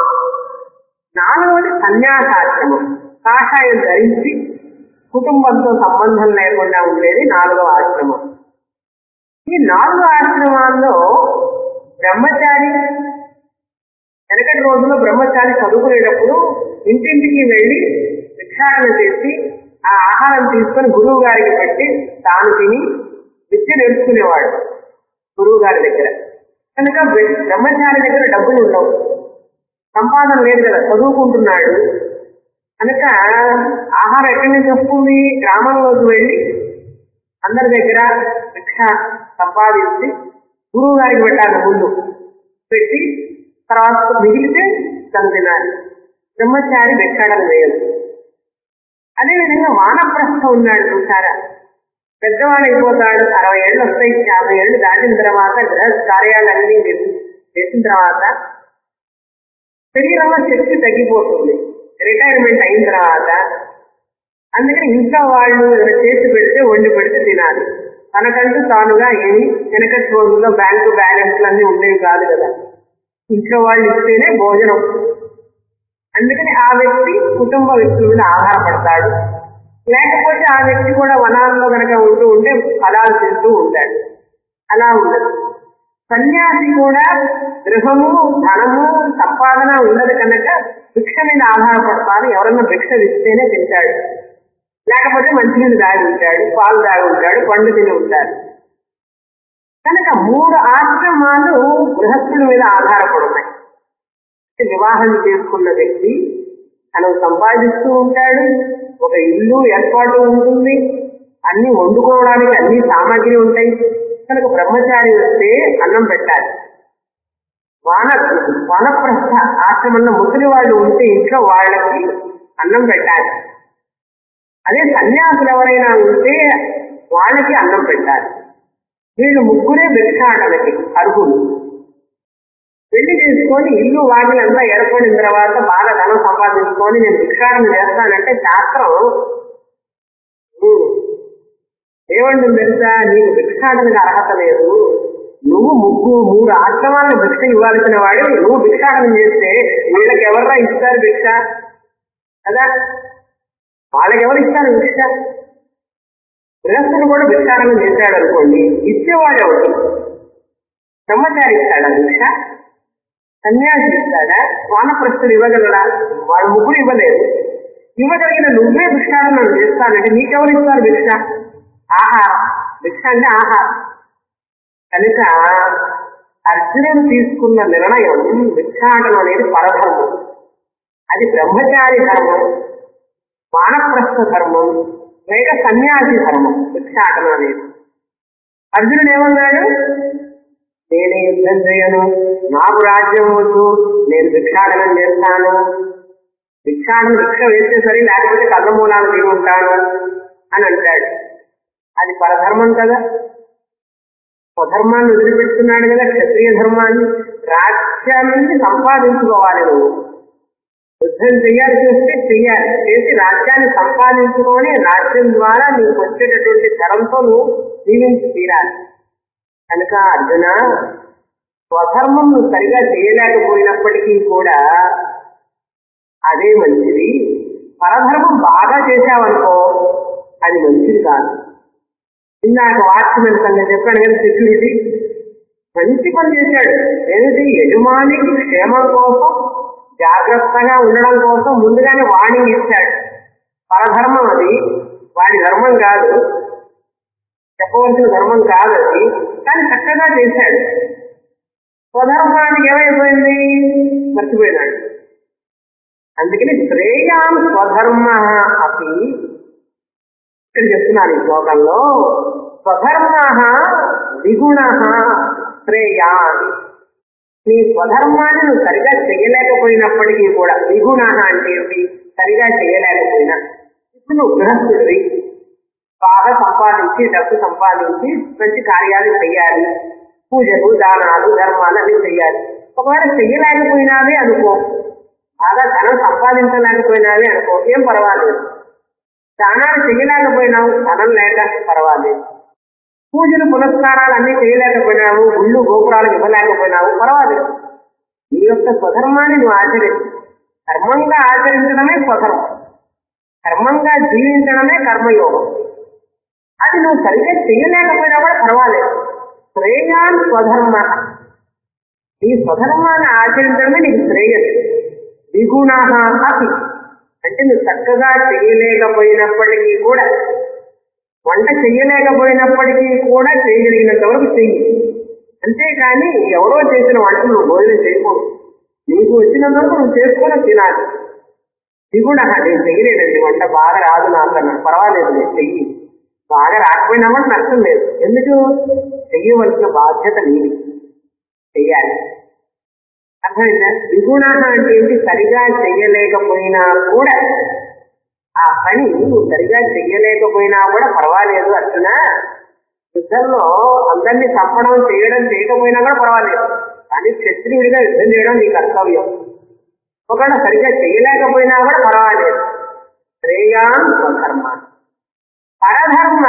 నాలుగవది సన్యాసాశ్రమం. కాషాయం ధరించి కుటుంబంతో సంబంధం లేకుండా ఉండేది నాలుగవ ఆశ్రమం. ఈ నాలుగు ఆశ్రమాల్లో బ్రహ్మచారి, వెనకటి రోజుల్లో బ్రహ్మచారి చదువుకునేటప్పుడు ఇంటింటికి వెళ్ళి భిక్షాటన చేసి ఆ ఆహారం తీసుకొని గురువు గారికి పెట్టి తాను తిని విద్య నేర్చుకునేవాడు గురువు గారి దగ్గర. కనుక బ్రహ్మచారి దగ్గర డబ్బులు ఉండవు, సంపాదన లేదు కదా, చదువుకుంటున్నాడు కనుక ఆహారం ఎక్కడి నుంచి వస్తుంది? గ్రామంలోకి వెళ్ళి అందరి దగ్గర భిక్ష సంపాదించి గురువు గారికి పెట్టాలి, ముందు పెట్టి తర్వాత మిగిలితే తను తినాలి. బ్రహ్మచారి భిక్షాటన చేయదు. అదేవిధంగా వానప్రస్థ ఉన్నాడు చూసారా, పెద్దవాడు అయిపోతాడు, అరవై ఏళ్ళు వస్తాయి, యాభై ఏళ్ళు దాటిన తర్వాత గృహ కార్యాలన్నీ చేసిన తర్వాత శరీరంలో శక్తి తగ్గిపోతుంది, రిటైర్మెంట్ అయిన తర్వాత. అందుకని ఇంట్లో వాళ్ళు చేసి పెడితే వండి పెడితే తినాలి. తనకంటూ తానుగా ఏమి వెనకటి రోజుల్లో బ్యాంకు బ్యాలెన్స్లు అన్నీ ఉండేవి కాదు కదా, ఇంట్లో వాళ్ళు ఇస్తేనే భోజనం. అందుకని ఆ వ్యక్తి కుటుంబ వ్యక్తుల మీద ఆధారపడతాడు. లేకపోతే ఆ వ్యక్తి కూడా వనాల్లో కనుక ఉంటూ ఉంటే ఫలాలు తింటూ ఉంటాడు. అలా ఉండదు. సన్యాసి కూడా గృహము, ధనము, సంపాదన ఉండదు కనుక భిక్ష మీద ఆధారపడతారు. ఎవరన్నా భిక్ష ఇస్తేనే తింటాడు, లేకపోతే మంచినీళ్ళు దాగి ఉంటాడు, పాలు దాగి ఉంటాడు, పండు తిని ఉంటాడు. కనుక మూడు ఆశ్రమాలు గృహస్థుల మీద ఆధారపడున్నాయి. వివాహం చేసుకున్న వ్యక్తి తను సంపాదిస్తూ ఉంటాడు, ఒక ఇల్లు ఏర్పాటు ఉంటుంది, అన్ని వండుకోవడానికి అన్ని సామాగ్రి ఉంటాయి. కనుక బ్రహ్మచారి వస్తే అన్నం పెట్టాలి. వాన వానప్రస్థ ఆశ్రమంలో ముసలి వాళ్ళు ఉంటే ఇంట్లో వాళ్ళకి అన్నం పెట్టాలి. అదే సన్యాసులు ఎవరైనా ఉంటే వాళ్ళకి అన్నం పెట్టాలి. వీళ్ళు ముగ్గురే భిక్షాటనకి అర్హులు. పెళ్లి చేసుకొని ఇల్లు వాటిని అంతా ఏర్పడిన తర్వాత బాగా ధనం సంపాదించుకొని నేను భిక్షాటన చేస్తానంటే శాస్త్రం ఏమంటుంది తెలుసా? నీకు భిక్షాటనకు అర్హత లేదు, నువ్వు ముగ్గు మూడు ఆశ్రమాలను భిక్ష ఇవ్వాల్సిన వాడి నువ్వు భిక్షాటన చేస్తే వీళ్ళకి ఎవర్రా ఇస్తారు భిక్ష కదా, వాళ్ళకి ఎవరు ఇస్తారు భిక్ష? గృహస్థుడు కూడా భిక్షాటన చేశాడు అనుకోండి, ఇచ్చేవాడు ఎవరు? బ్రహ్మచారి ఇస్తాడా భిక్ష? సన్యాసి ఇస్తాడా? వానప్రస్థుడు ఇవ్వగలడా? వాడు ముగ్గురు ఇవ్వలేదు. ఇవ్వగలిగిన నువ్వే భిక్షాటన చేస్తానంటే నీకెవరు ఇస్తారు భిక్ష? ఆహారం. భిక్ష అంటే ఆహారం. కనుక అర్జునుడు తీసుకున్న నిర్ణయం భిక్షాటన అనేది పరధర్మం, అది బ్రహ్మచారి ధర్మం, వానప్రస్థ ధర్మం, లేక సన్యాసి ధర్మం భిక్షాటన అనేది. అర్జునుడు ఏమన్నాడు? నేనే యుద్ధం చేయను, నాకు రాజ్యం వద్దు, నేను భిక్షాటనం చేస్తాను. భిక్షాటన భిక్ష వేస్తే సరే, లేకపోతే కళ్ళమూలాలు తిని ఉంటాను అని అంటాడు. అది పరధర్మం కదా. స్వధర్మాన్ని వదిలిపెడుతున్నాడు కదా, క్షత్రియ ధర్మాన్ని. రాజ్యాన్ని సంపాదించుకోవాలి నువ్వు, యుద్ధం చేయాల్సి వస్తే చెయ్యాలి, చేసి రాజ్యాన్ని సంపాదించుకొని రాజ్యం ద్వారా నీకు వచ్చేటటువంటి ధరంతో నువ్వు జీవించి తీరాలి. కనుక అర్జున, స్వధర్మం నువ్వు సరిగా చేయలేకపోయినప్పటికీ కూడా అదే మంచిది. పరధర్మం బాగా చేశావనుకో అది మంచిది కాదు. ఇందాక వాచ్మెన్ సంగతి చెప్పాను కదా, సెక్యూరిటీ మంచి పని చేశాడు. ఏమిటి? యజమానికి క్షేమం కోసం, జాగ్రత్తగా ఉండడం కోసం ముందుగానే వార్నింగ్ ఇచ్చాడు. పరధర్మం అది, వాడి ధర్మం కాదు, చెప్పవలసిన ధర్మం కాదు అది, కానీ చక్కగా చేశాడు. స్వధర్మానికి ఏమైపోయింది? మర్చిపోయినాడు. అందుకని శ్రేయాన్ స్వధర్మ అపి, ఇక్కడ చెప్తున్నాను ఈ శ్లోకంలో, స్వధర్మ ద్విగుణ శ్రేయాన్. నీ స్వధర్మాన్ని నువ్వు సరిగా చేయలేకపోయినప్పటికీ కూడా, ద్విగుణ అంటే ఏంటి? సరిగా చేయలేకపోయినా. ఇప్పుడు నువ్వు గృహస్థుడివి, బాగా సంపాదించి డబ్బు సంపాదించి మంచి కార్యాలు చెయ్యాలి, పూజలు దానాలు ధర్మాలు అవి చెయ్యాలి. ఒకవేళ చెయ్యలేకపోయినావే అనుకో, బాగా ధనం సంపాదించలేకపోయినావే అనుకో, ఏం పర్వాలేదు. దానాలు చెయ్యలేకపోయినావు, ధనం లేక పర్వాలేదు. పూజలు పునస్కారాలు అన్ని చేయలేకపోయినావు, గుళ్ళు గోపురాలు ఇవ్వలేకపోయినావు, పర్వాలేదు. నీ యొక్క స్వధర్మాన్ని నువ్వు ఆచరించు. కర్మంగా ఆచరించడమే స్వధర్మం, కర్మంగా జీవించడమే కర్మయోగం. అది నువ్వు సరిగ్గా చేయలేకపోయినా కూడా పర్వాలేదు. శ్రేయాన్ స్వధర్మ, ఈ స్వధర్మాన్ని ఆచరించడమే నీకు శ్రేయస్సు. ద్విగుణ అపి అంటే నువ్వు చక్కగా చేయలేకపోయినప్పటికీ కూడా, వంట చెయ్యలేకపోయినప్పటికీ కూడా చేయగలిగినంత వరకు చెయ్యి. అంతేకాని ఎవరో చేసిన వంట నువ్వు భోజనం చేయకూడదు. నీకు వచ్చినంత వరకు నువ్వు చేసుకుని తినాలి. ద్విగుణ, నేను చెయ్యలేదండి వంట, బాగా రాదు నాకు అన్నాడు, పర్వాలేదు నేను చెయ్యి. బాగా రాకపోయినా కూడా నష్టం లేదు. ఎందుకు? చెయ్యవలసిన బాధ్యత నీది, చెయ్యాలి. అర్థమైందా? ద్విగుణ అంటే ఏంటి? సరిగా చెయ్యలేకపోయినా కూడా, ఆ పని నువ్వు సరిగా చెయ్యలేకపోయినా కూడా పర్వాలేదు అర్జున. యుద్ధంలో అందరినీ చంపడం, చేయడం చేయకపోయినా కూడా పర్వాలేదు, కానీ క్షత్రియుడిగా యుద్ధం చేయడం నీ కర్తవ్యం. ఒకవేళ సరిగా చేయలేకపోయినా కూడా పర్వాలేదు. శ్రేయాన్ స్వధర్మ. పరధర్మ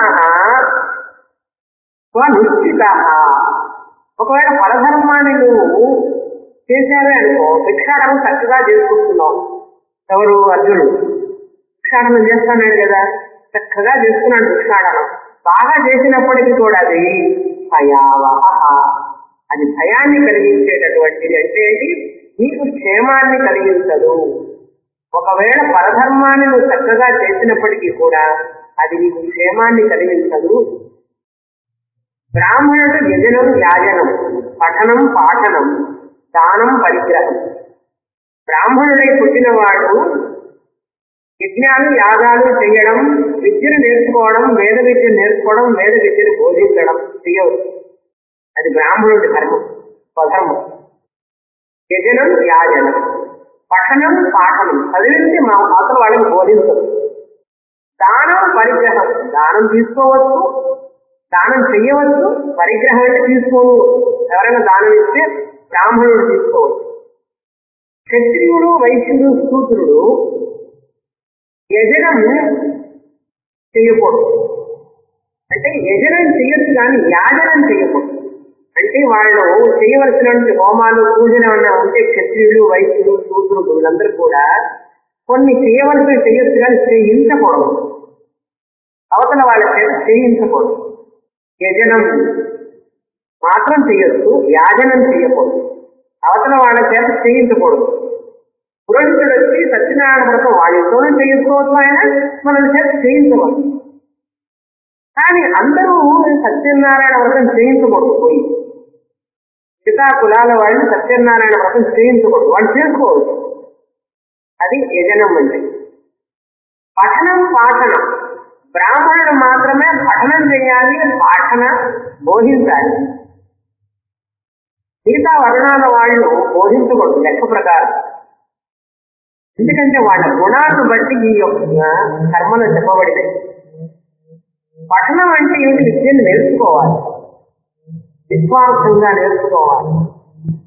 స్వనిశ్చిత. ఒకవేళ పరధర్మాన్ని నువ్వు చేశావే అనుకో, భిక్షాటనం చక్కగా చేసుకుంటున్నావు. ఎవరు? అర్జునుడు భిక్షాటనం చేస్తున్నాడు కదా, చక్కగా చేస్తున్నాడు భిక్షాటనం. బాగా చేసినప్పటికీ కూడా అది భయావహ, అది భయాన్ని కలిగించేటటువంటిది. అంటే నీకు క్షేమాన్ని కలిగించదు. ఒకవేళ పరధర్మాన్ని నువ్వు చక్కగా చేసినప్పటికీ కూడా అది నీకు క్షేమాన్ని కలిగించదు. బ్రాహ్మణుడు యజనం యాజనం, పఠనం పాఠనం, దానం పరిగ్రహం. బ్రాహ్మణుడై పుట్టినవాడు యజ్ఞాలు యాగాలు చేయడం, విద్యను నేర్చుకోవడం, వేద విద్యను నేర్చుకోవడం, వేద విద్యను బోధించడం చేయవచ్చు. అది బ్రాహ్మణుడి ధర్మం, స్వధర్మం. యజనం యాజనం, పఠనం పాఠనం, చదివించి మా అవతల వాళ్ళని బోధించదు. దానం పరిగ్రహం, దానం తీసుకోవచ్చు, దానం చెయ్యవచ్చు. పరిగ్రహం అంటే తీసుకోవు, ఎవరైనా దానం ఇస్తే బ్రాహ్మణుడు తీసుకోవచ్చు. క్షత్రియుడు వైశ్యుడు శూద్రుడు యజనం చెయ్యకూడదు. అంటే యజనం చెయ్యొచ్చు కానీ యాజనం చెయ్యకూడదు. అంటే వాళ్ళు చేయవలసినటువంటి హోమాలు పూజలు ఏమన్నా ఉంటే క్షత్రియులు వైశ్యులు శూద్రుడు వీళ్ళందరూ కూడా కొన్ని చేయవలసిన చెయ్యొచ్చు కానీ చేయించకూడదు, అవతల వాళ్ళ చేత చేయించకూడదు. యజనం మాత్రం చేయొచ్చు, యాజనం చేయకూడదు, అవతల వాళ్ళ చేత చేయించకూడదు. పురోహితుడు వచ్చి సత్యనారాయణ వ్రతం వాళ్ళతోనే చేయించుకోవచ్చు, ఆయన మనం చేత చేయించవచ్చు. కానీ అందరూ సత్యనారాయణ వ్రతం చేయించకూడదు. పోయి మిగతా కులాల వాళ్ళని సత్యనారాయణ వ్రతం చేయించకూడదు, వాళ్ళు చేసుకోవచ్చు. అది యజనం అంటే. పఠనం పాఠనం, బ్రాహ్మణుడు మాత్రమే పఠనం చేయాలి, పాఠన బోధించాలి. మిగతా వర్ణాల వాళ్ళు బోధించకూడదు లెక్క ప్రకారం. ఎందుకంటే వాళ్ళ గుణాలను బట్టి ఈ యొక్క కర్మలు చెప్పబడినాయి. పఠనం అంటే ఏమిటి? విద్యను నేర్చుకోవాలి, విశ్వాసంగా నేర్చుకోవాలి.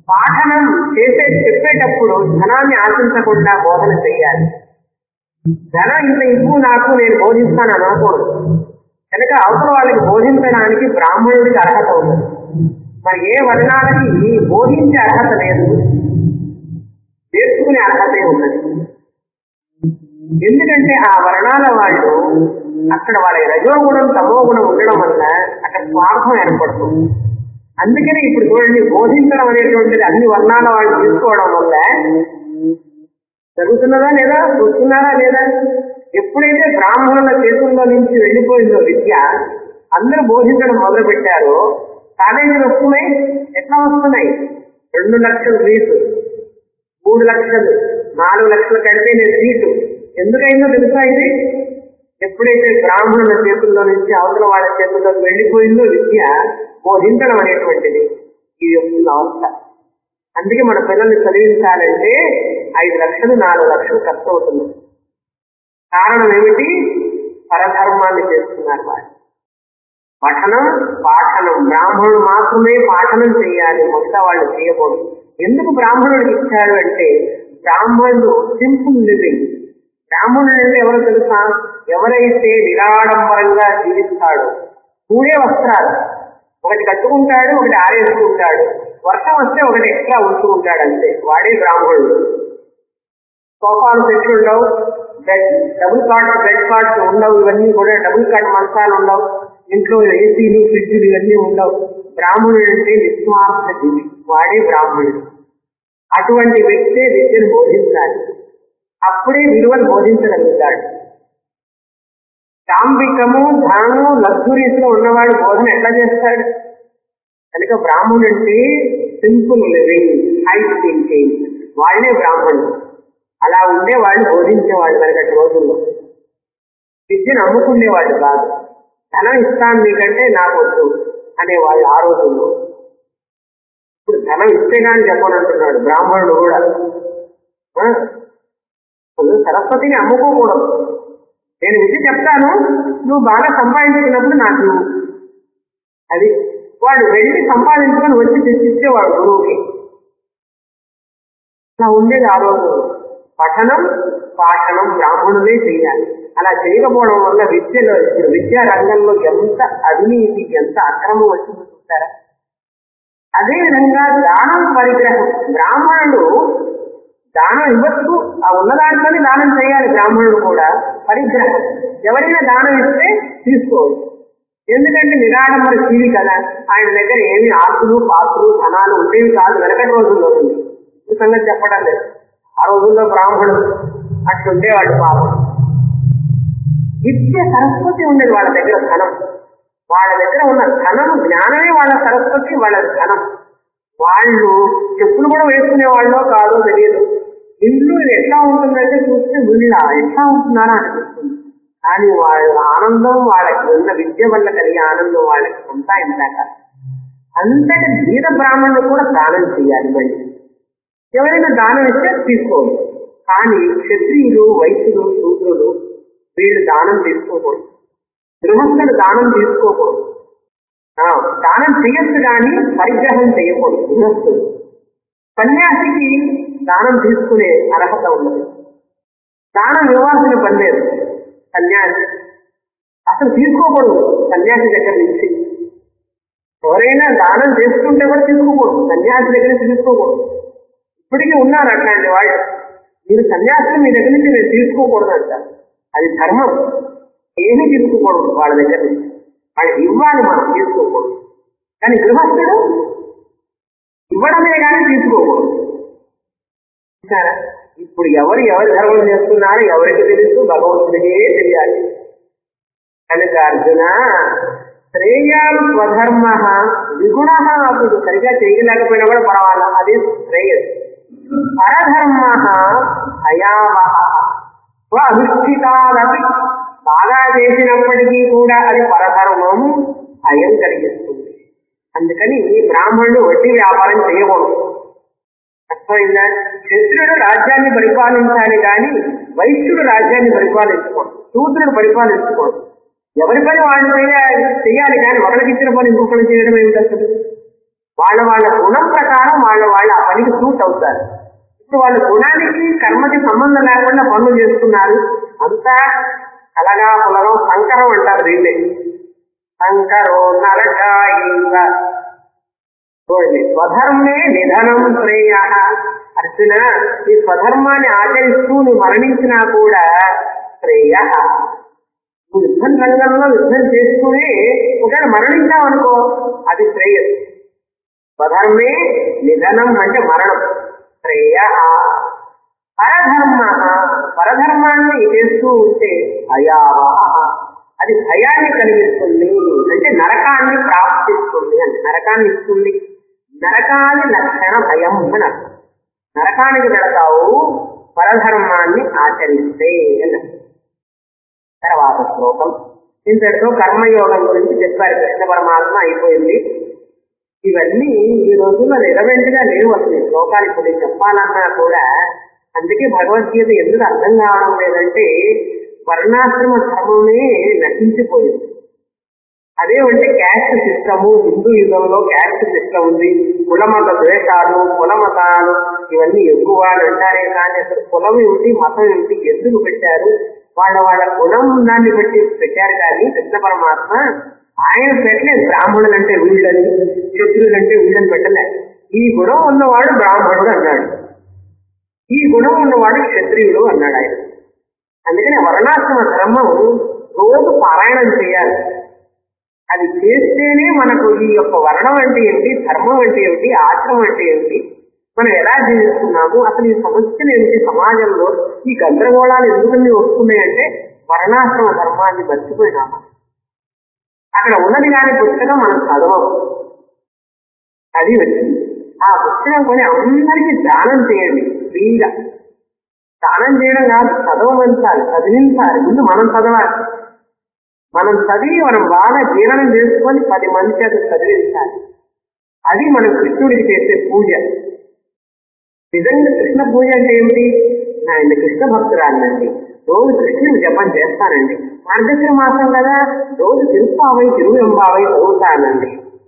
పాఠనం చేసే చెప్పేటప్పుడు ధనాన్ని ఆశించకుండా బోధన చేయాలి. ధనం ఇంత ఇవ్వు నాకు నేను బోధిస్తాను అనకూడదు. కనుక అవతల వాళ్ళకి బోధించడానికి బ్రాహ్మణుడికి అర్హత ఉంది. మరి ఏ వర్ణాలకి బోధించే అర్హత లేదు, నేర్చుకునే అర్హతే ఉన్నది. ఎందుకంటే ఆ వర్ణాల వాళ్ళు అక్కడ వాళ్ళ రజోగుణం తమో గుణం ఉండడం వల్ల అక్కడ స్వార్థం ఏర్పడుతుంది. అందుకని ఇప్పుడు చూడండి, బోధించడం అనేటువంటిది అన్ని వర్ణాల వాళ్ళు తీసుకోవడం వల్ల జరుగుతున్నదా లేదా, చూస్తున్నారా లేదా? ఎప్పుడైతే బ్రాహ్మణుల చేతుల్లో నుంచి వెళ్ళిపోయిందో విద్య, అందరూ బోధించడం మొదలు పెట్టారో కాలేజీలు వస్తున్నాయి. ఎట్లా వస్తున్నాయి? రెండు లక్షల ఫీజు, మూడు లక్షలు, నాలుగు లక్షలు కడితే నేను సీటు. ఎందుకైందో తెలుసా? ఇది ఎప్పుడైతే బ్రాహ్మణుల చేతుల్లో నుంచి అవతల వాళ్ళ చేతుల్లోకి వెళ్ళిపోయిందో విద్య, బోధించడం అనేటువంటిది ఇది వస్తున్న అవస్థ. అందుకే మన పిల్లల్ని చదివించాలంటే ఐదు లక్షలు నాలుగు లక్షలు ఖర్చు అవుతుంది. కారణం ఏమిటి? పరధర్మాన్ని చేస్తున్నారు వాళ్ళు. పఠనం పాఠనం బ్రాహ్మణుడు మాత్రమే పాఠనం చేయాలి, మొత్తం వాళ్ళు చేయకూడదు. ఎందుకు బ్రాహ్మణుడికి ఇచ్చాడు అంటే, బ్రాహ్మణుడు సింపుల్ లివింగ్. బ్రాహ్మణుడు అంటే ఎవరో తెలుసా? ఎవరైతే నిరాడంబరంగా జీవిస్తాడో. మూడే వస్త్రాలు, ఒకటి కట్టుకుంటాడు, ఒకటి ఆరేసుకుంటాడు, వర్షం వస్తే ఒకటి ఎక్స్ట్రా ఉంచుకుంటాడు, అంతే. వాడే బ్రాహ్మణుడు. సోఫాలు సెట్లు ఉండవు, bed double cot bed cards ఉండవు, ఇవన్నీ కూడా డబుల్ కాట్ మంచాలు ఉండవు, ఇంట్లో ఏసీలు ఫ్రిడ్జ్లు ఇవన్నీ ఉండవు. బ్రాహ్మణుడు అంటే నిస్వార్థ జీవి, వాడే బ్రాహ్మణుడు. అటువంటి వ్యక్తే విద్యను బోధించాలి, అప్పుడే విలువలు బోధించగలుగుతాడు. సాంబికము ధనము లగ్జరీస్ లో ఉన్నవాడు బోధన ఎట్లా చేస్తాడు? కనుక బ్రాహ్మణుడు అంటే సింపుల్ లివింగ్, హై థింకింగ్, వాళ్ళే బ్రాహ్మణుడు. అలా ఉండేవాళ్ళు బోధించేవాళ్ళు. మనకటి రోజుల్లో విద్యను అమ్ముకునేవాళ్ళు కాదు. ధనం ఇస్తాను మీకంటే నాకు వద్దు అనేవాళ్ళు ఆ రోజుల్లో. ఇప్పుడు ధనం ఇస్తే కానీ చెప్పనంటున్నాడు బ్రాహ్మణుడు కూడా. సరస్వతిని అమ్ముకోకూడదు. నేను విద్య చెప్తాను, నువ్వు బాగా సంపాదించుకున్నప్పుడు నాకు అది వాడు వెళ్ళి సంపాదించుకొని వచ్చి తెచ్చిచ్చేవాడు గురువుకి. అలా ఉండేది ఆ రోజు. పఠనం పాఠనం బ్రాహ్మణులే చేయాలి. అలా చేయకపోవడం వల్ల విద్యలో విద్యా రంగంలో ఎంత అవినీతి, ఎంత అక్రమం వచ్చిందో చూస్తారా? అదేవిధంగా దానం పరిగ్రహం. బ్రాహ్మణుడు దానం ఇవ్వచ్చు, ఆ ఉన్న దాంట్లోనే దానం చేయాలి. బ్రాహ్మణుడు కూడా పరిగ్రహం. ఎవరైనా దానం ఇస్తే తీసుకోవచ్చు. ఎందుకంటే నిరాడంబర జీవి కదా, ఆయన దగ్గర ఏమి ఆస్తులు పాత్రలు ధనాలు ఉండేవి కాదు. వెనకటి రోజుల్లో ఉంది, ఈ సంగతి చెప్పడం లేదు. ఆ రోజుల్లో బ్రాహ్మణుడు అట్లుండేవాడు. పాపం విద్య సరస్వతి ఉండేది వాళ్ళ దగ్గర. ధనం వాళ్ళ దగ్గర ఉన్న ధనం, జ్ఞానమే వాళ్ళ సరస్వతి, వాళ్ళ ధనం. వాళ్ళు చెప్పులు కూడా వేసుకునే వాళ్ళో కాదో తెలియదు. ఇంట్లో ఇది ఎట్లా ఉంటుందంటే చూస్తే వీళ్ళ ఎట్లా ఉంటున్నారా అనిపిస్తుంది. కానీ వాళ్ళ ఆనందం, వాళ్ళకి ఉన్న విద్య వల్ల కలిగే ఆనందం వాళ్ళకి అంతా ఇంతాక. అంతటి బీద బ్రాహ్మణులు కూడా దానం చేయాలి. మళ్ళీ ఎవరైనా దానం ఇస్తే తీసుకోవచ్చు. కానీ క్షత్రియులు, వైశ్యులు, శూద్రులు వీళ్ళు దానం తీసుకోకూడదు. గృహస్థులు దానం తీసుకోకూడదు. దానం చేయొచ్చు కానీ పరిగ్రహం చేయకూడదు. గృహస్థులు. సన్యాసికి దానం తీసుకునే అర్హత ఉన్నది. దానం ఇవ్వాల్సిన పని లేదు. సన్యాసి అసలు తీసుకోకూడదు. సన్యాసి దగ్గర నుంచి ఎవరైనా దానం చేసుకుంటే కూడా తీసుకోకూడదు. సన్యాసి దగ్గర నుంచి తీసుకోకూడదు. ఇప్పటికీ ఉన్నారు అట్లాంటి వాళ్ళు. మీరు సన్యాసిని మీ దగ్గర నుంచి నేను తీసుకోకూడదు అంటారు. అది ధర్మం. ఏమీ తీసుకోకూడదు వాళ్ళ దగ్గర నుంచి. వాళ్ళకి ఇవ్వాలి, మనం తీసుకోకూడదు. కానీ గృహస్థుడు ఇవ్వడమే కానీ తీసుకోకూడదు. చూసారా? ఇప్పుడు ఎవరు ఎవరి ధర్మం చేస్తున్నారో ఎవరికి తెలుసు, భగవంతుడికే తెలియాలి. కనుక అర్జున, శ్రేయాలు స్వధర్మ విగుణ, అప్పుడు సరిగా చేయలేకపోయినా కూడా పర్వాలా, అది శ్రేయస్. పరధర్మ అయావహ స్వనుష్ఠితాలపి, బాగా చేసినప్పటికీ కూడా అది పరధర్మం అయం కలిగిస్తుంది. అందుకని బ్రాహ్మణుడు వడ్డీ వ్యాపారం చేయకూడదు. అర్థమైందా? క్షత్రుడు రాజ్యాన్ని పరిపాలించాలి కానీ వైశ్యుడు రాజ్యాన్ని పరిపాలించకూడదు. శూద్రుడు పరిపాలించకూడదు. ఎవరి పని వాళ్ళు చేయాలి చేయాలి కానీ ఒకరికి ఇచ్చిన పని ఇంకొకరు చేయడం ఏమిటి? అసలు వాళ్ళ వాళ్ళ గుణం ప్రకారం వాళ్ళ వాళ్ళు ఆ పనికి సూట్ అవుతారు. ఇప్పుడు వాళ్ళ గుణానికి కర్మకి సంబంధం లేకుండా పనులు చేస్తున్నారు. అంతా కలగా పులగం సంకరం అంటారు దీన్ని. సంకరో నరక స్వధర్మే నిధనం శ్రేయ. అర్జున, ఈ స్వధర్మాన్ని ఆచరిస్తూ నువ్వు మరణించినా కూడా శ్రేయ. నువ్వు యుద్ధం రంగంలో యుద్ధం చేస్తూనే ఒకవేళ మరణించావనుకో అది శ్రేయస్సు. స్వధర్మే నిధనం అంటే మరణం. శ్రేయ. పరధర్మ, పరధర్మాన్ని చేస్తూ ఉంటే భయావహ, అది భయాన్ని కలిగిస్తుంది, అంటే నరకాన్ని ప్రాప్తిస్తుంది, అంటే నరకాన్ని ఇస్తుంది. నరకాన్ని లక్షణ భయం అని అర్థం. నరకానికి వెళతావు పరధర్మాన్ని ఆచరిస్తే అని. తర్వాత శ్లోకం ఇంతటితో కర్మయోగం గురించి చెప్పారు కృష్ణ పరమాత్మ. అయిపోయింది. ఇవన్నీ ఈ రోజుల్లో నిలవెంటగా లేవు అసలు. శ్లోకాలు ఇప్పుడు చెప్పాలన్నా కూడా. అందుకే భగవద్గీత ఎందుకు అర్థం కావడం లేదంటే వర్ణాశ్రమ ధర్మమే నశించిపోయింది. అదే అంటే క్యాస్ట్ సిస్టము. హిందూ యుగంలో క్యాస్ట్ సిస్టమ్ ఉంది. కులమత ద్వేషాలు, కులమతాలు ఇవన్నీ ఎక్కువ అంటారే కానీ అసలు కులం ఏమిటి, మతం ఏమిటి, ఎందుకు పెట్టారు? వాళ్ళ వాళ్ళ గుణం దాన్ని బట్టి పెట్టారు. కానీ కృష్ణ పరమాత్మ ఆయన పెట్టలేదు బ్రాహ్మణులు అంటే వీళ్ళని, క్షత్రులు అంటే వీళ్ళని పెట్టలే. ఈ గుణం ఉన్నవాడు బ్రాహ్మణుడు అన్నాడు, ఈ గుణం ఉన్నవాడు క్షత్రియుడు అన్నాడు ఆయన. అందుకని వర్ణాశ్రమ ధర్మం రోజు పారాయణం చేయాలి. అది చేస్తేనే మనకు ఈ యొక్క వర్ణం అంటే ఏమిటి, ధర్మం అంటే ఏమిటి, ఆశ్రమం అంటే ఏమిటి, మనం ఎలా జీవిస్తున్నాము, అసలు ఈ సమస్యలు ఏమిటి, సమాజంలో ఈ గందరగోళాలు ఎందుకని వస్తున్నాయంటే వర్ణాశ్రమ ధర్మాన్ని మర్చిపోయినాము. అక్కడ ఉన్నది కాని పుస్తకం మనం చదవము. అది వచ్చింది. ఆ పుస్తకం కొని అందరికీ దానం చేయండి ఫ్రీగా. దానం చేయడం కాదు, చదవమంటారు, చదివించాలి. ముందు మనం చదవాలి. మనం చదివి మనం బాగా జీర్ణం చేసుకొని పది మందికి అది చదివించాలి. అది మనం కృష్ణుడికి చేసే పూజ. నిజంగా కృష్ణ పూజ అంటే ఏమిటి? ఆయన కృష్ణ భక్తురాలండి, రోజు కృష్ణుని జపం చేస్తానండి. మార్గశిర మాసం కదా, రోజు తిరుపావై తిరువెంబావై చదువుతానండి.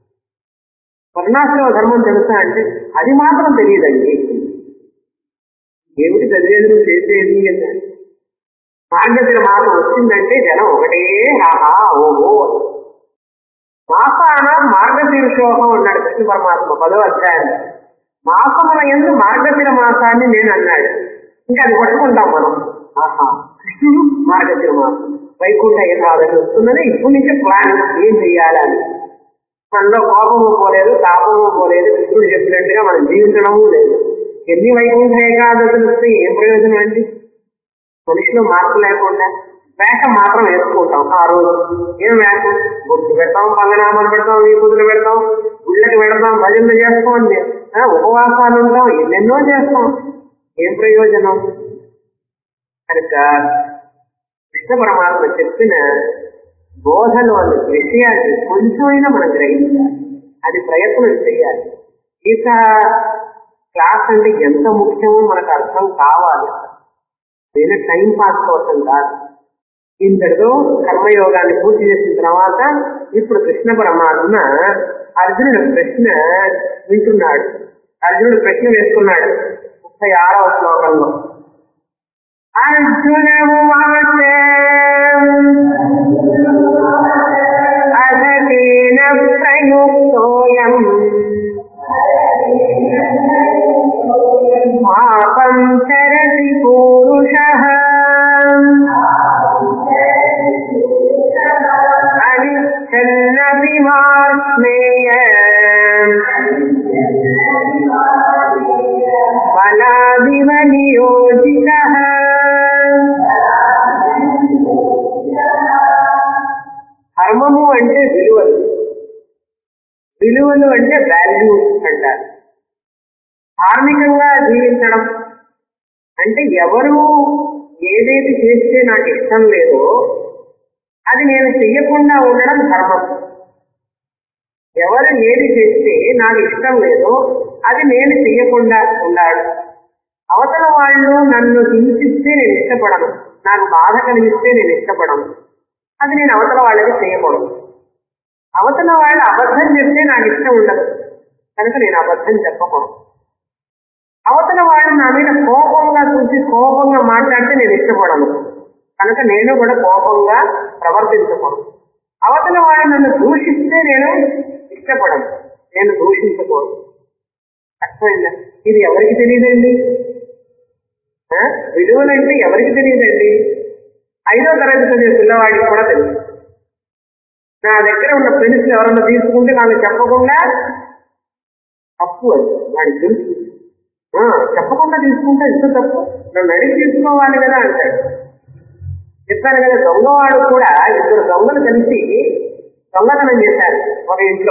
వర్ణాశ్రమ ధర్మం తెలుసా అంటే అది మాత్రం తెలియదండి. ఏమిటి చదివేది, నువ్వు చేసేది అంటే మార్గశిర మాసం వచ్చిందంటే జనం ఒకటే హాహా ఓహో. మాసాన మార్గశీర్షోహం అన్నాడు కృష్ణ పరమాత్మ పదో అధ్యాయం. మాసముల యందు మార్గశిర మాసాన్ని నేను అన్నాడు. ఇంకా అది పట్టుకుంటాం మనం. ఆహా కృష్ణుడు మార్గశిర మాసం, వైకుంఠ ఏకాదశి వస్తుందని ఇప్పుడు నుంచే ప్లాన్ ఏం చెయ్యాలని. మనలో కోపము పోలేదు, తాపము పోలేదు, కృష్ణుడు చెప్పినట్టుగా మనం జీవించడము లేదు. ఎన్ని వైకుంఠ ఏకాదశులు వస్తే ఏం ప్రయోజనం అండి? మనిషిలో మార్పు లేకుండా వేషం మాత్రం వేసుకుంటాం. ఆ రోజు ఏం వేషం? గుర్తు పెడతాం, పంగనామాలు పెడతాం, ఈ కుదురు పెడతాం, గుళ్ళకి పెడతాం, భజనలు చేస్తాం, ఉపవాసాలు ఉంటాం, ఎన్నెన్నో చేస్తాం. ఏం ప్రయోజనం? కనుక కృష్ణ పరమాత్మ చెప్పిన బోధలోని విషయాన్ని కొంచెమైనా మనం గ్రహించాలి. అది ప్రయత్నం చేయాలి. గీత క్లాస్ అంటే ఎంత ముఖ్యమో మనకు అర్థం కావాలి. నేను టైం పాస్ కోసం కాదు. ఇంతటితో కర్మయోగాన్ని పూర్తి చేసిన తర్వాత ఇప్పుడు కృష్ణ పరమాత్మ అర్జునుడు ప్రశ్న వింటున్నాడు. అర్జునుడు ప్రశ్న వేసుకున్నాడు ముప్పై ఆరవ శ్లోకంలో. అర్జునము అధకేన ప్రయుక్తోయం పాపం చరతి పూరుషః అనిచ్చన్నపి వాస్మేయ బలాదివ నియోజితః. ధర్మము అంటే విలువలు, విలువలు అంటే వాల్యూస్ అంటారు. ధార్మికంగా జీవించడం అంటే ఎవరు ఏదైతే చేస్తే నాకు ఇష్టం లేదో అది నేను చెయ్యకుండా ఉండడం ధర్మం. ఎవరు ఏది చేస్తే నాకు ఇష్టం లేదో అది నేను చెయ్యకుండా ఉండాలి. అవతల వాళ్ళు నన్ను హింసిస్తే నేను ఇష్టపడను, నాకు బాధ కలిగిస్తే నేను ఇష్టపడను, అది నేను అవతల వాళ్ళకి చేయకూడదు. అవతల వాళ్ళు అబద్ధం చెప్తే నాకు ఇష్టం ఉండదు, కనుక నేను అబద్ధం చెప్పకూడదు. అవతల వాడు నా మీద కోపంగా చూసి కోపంగా మాట్లాడితే నేను ఇష్టపడను, కనుక నేను కూడా కోపంగా ప్రవర్తించకూడదు. అవతల వాడు నన్ను దూషిస్తే నేను ఇష్టపడను, నేను దూషించకూడదు. అర్థమైందా? ఇది ఎవరికి తెలియదండి? విలువలంటే ఎవరికి తెలియదండి? ఐదో తరగతి చదివే పిల్లవాడికి కూడా తెలుసు. నా దగ్గర ఉన్న పెన్సిల్ ఎవరన్నా తీసుకుంటే నాకు చెప్పకుండా తప్పు, అది వాడికి తెలుసు. చెప్పకుండా తీసుకుంటే ఇంత తప్పు, నన్ను అడిగి తీసుకోవాలి కదా అంటాడు. చెప్పాను కదా, దొంగవాడు కూడా ఇద్దరు దొంగలు కలిసి దొంగతనం చేశారు ఒక ఇంట్లో.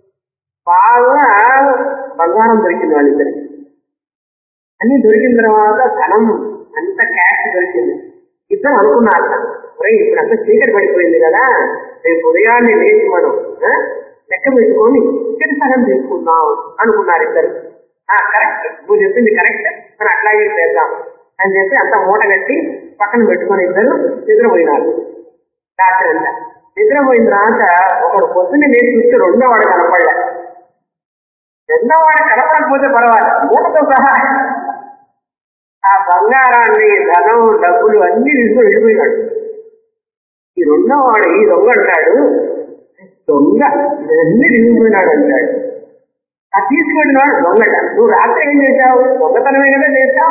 బాగా బంగారం దొరికింది వాళ్ళిద్దరికి. అన్ని దొరికిన తర్వాత ధనం అంత క్యాష్ దొరికింది. ఇద్దరు అనుకున్నారు, ఒరే ఇప్పుడు అంతా చీకటి పడిపోయింది కదా, రేపు ఉదయాన్నే లేచి మనం లెక్క పెట్టుకొని ఇక్కడి సగం తీసుకుందాం అనుకున్నారు ఇద్దరు. కరెక్ట్, నువ్వు చెప్పింది కరెక్ట్, మనం అట్లాగే చేద్దాం అని చెప్పి అంత మూట కట్టి పక్కన పెట్టుకొని ఇద్దరు నిద్రపోయినారు. రాత్రి అంతా నిద్రపోయిన తర్వాత ఒకడు పొద్దున్నే లేచి చూస్తే రెండో వాడు కనపడలే. రెండో వాడు కనపడకపోతే పర్వాలేదు, మూటతో సహా ఆ బంగారాన్ని, ధనం, డబ్బులు అన్ని తీసుకొని వెళ్ళిపోయినాడు. ఈ రెండో వాడు ఈ దొంగ అంటాడు, దొంగ ఇవన్నీ తీసుకుపోయినాడు అంటాడు. ఆ తీసుకెళ్ళినాడు దొంగట. నువ్వు రాత్రి ఏం చేశావు? దొంగతనమే కదా చేశావు.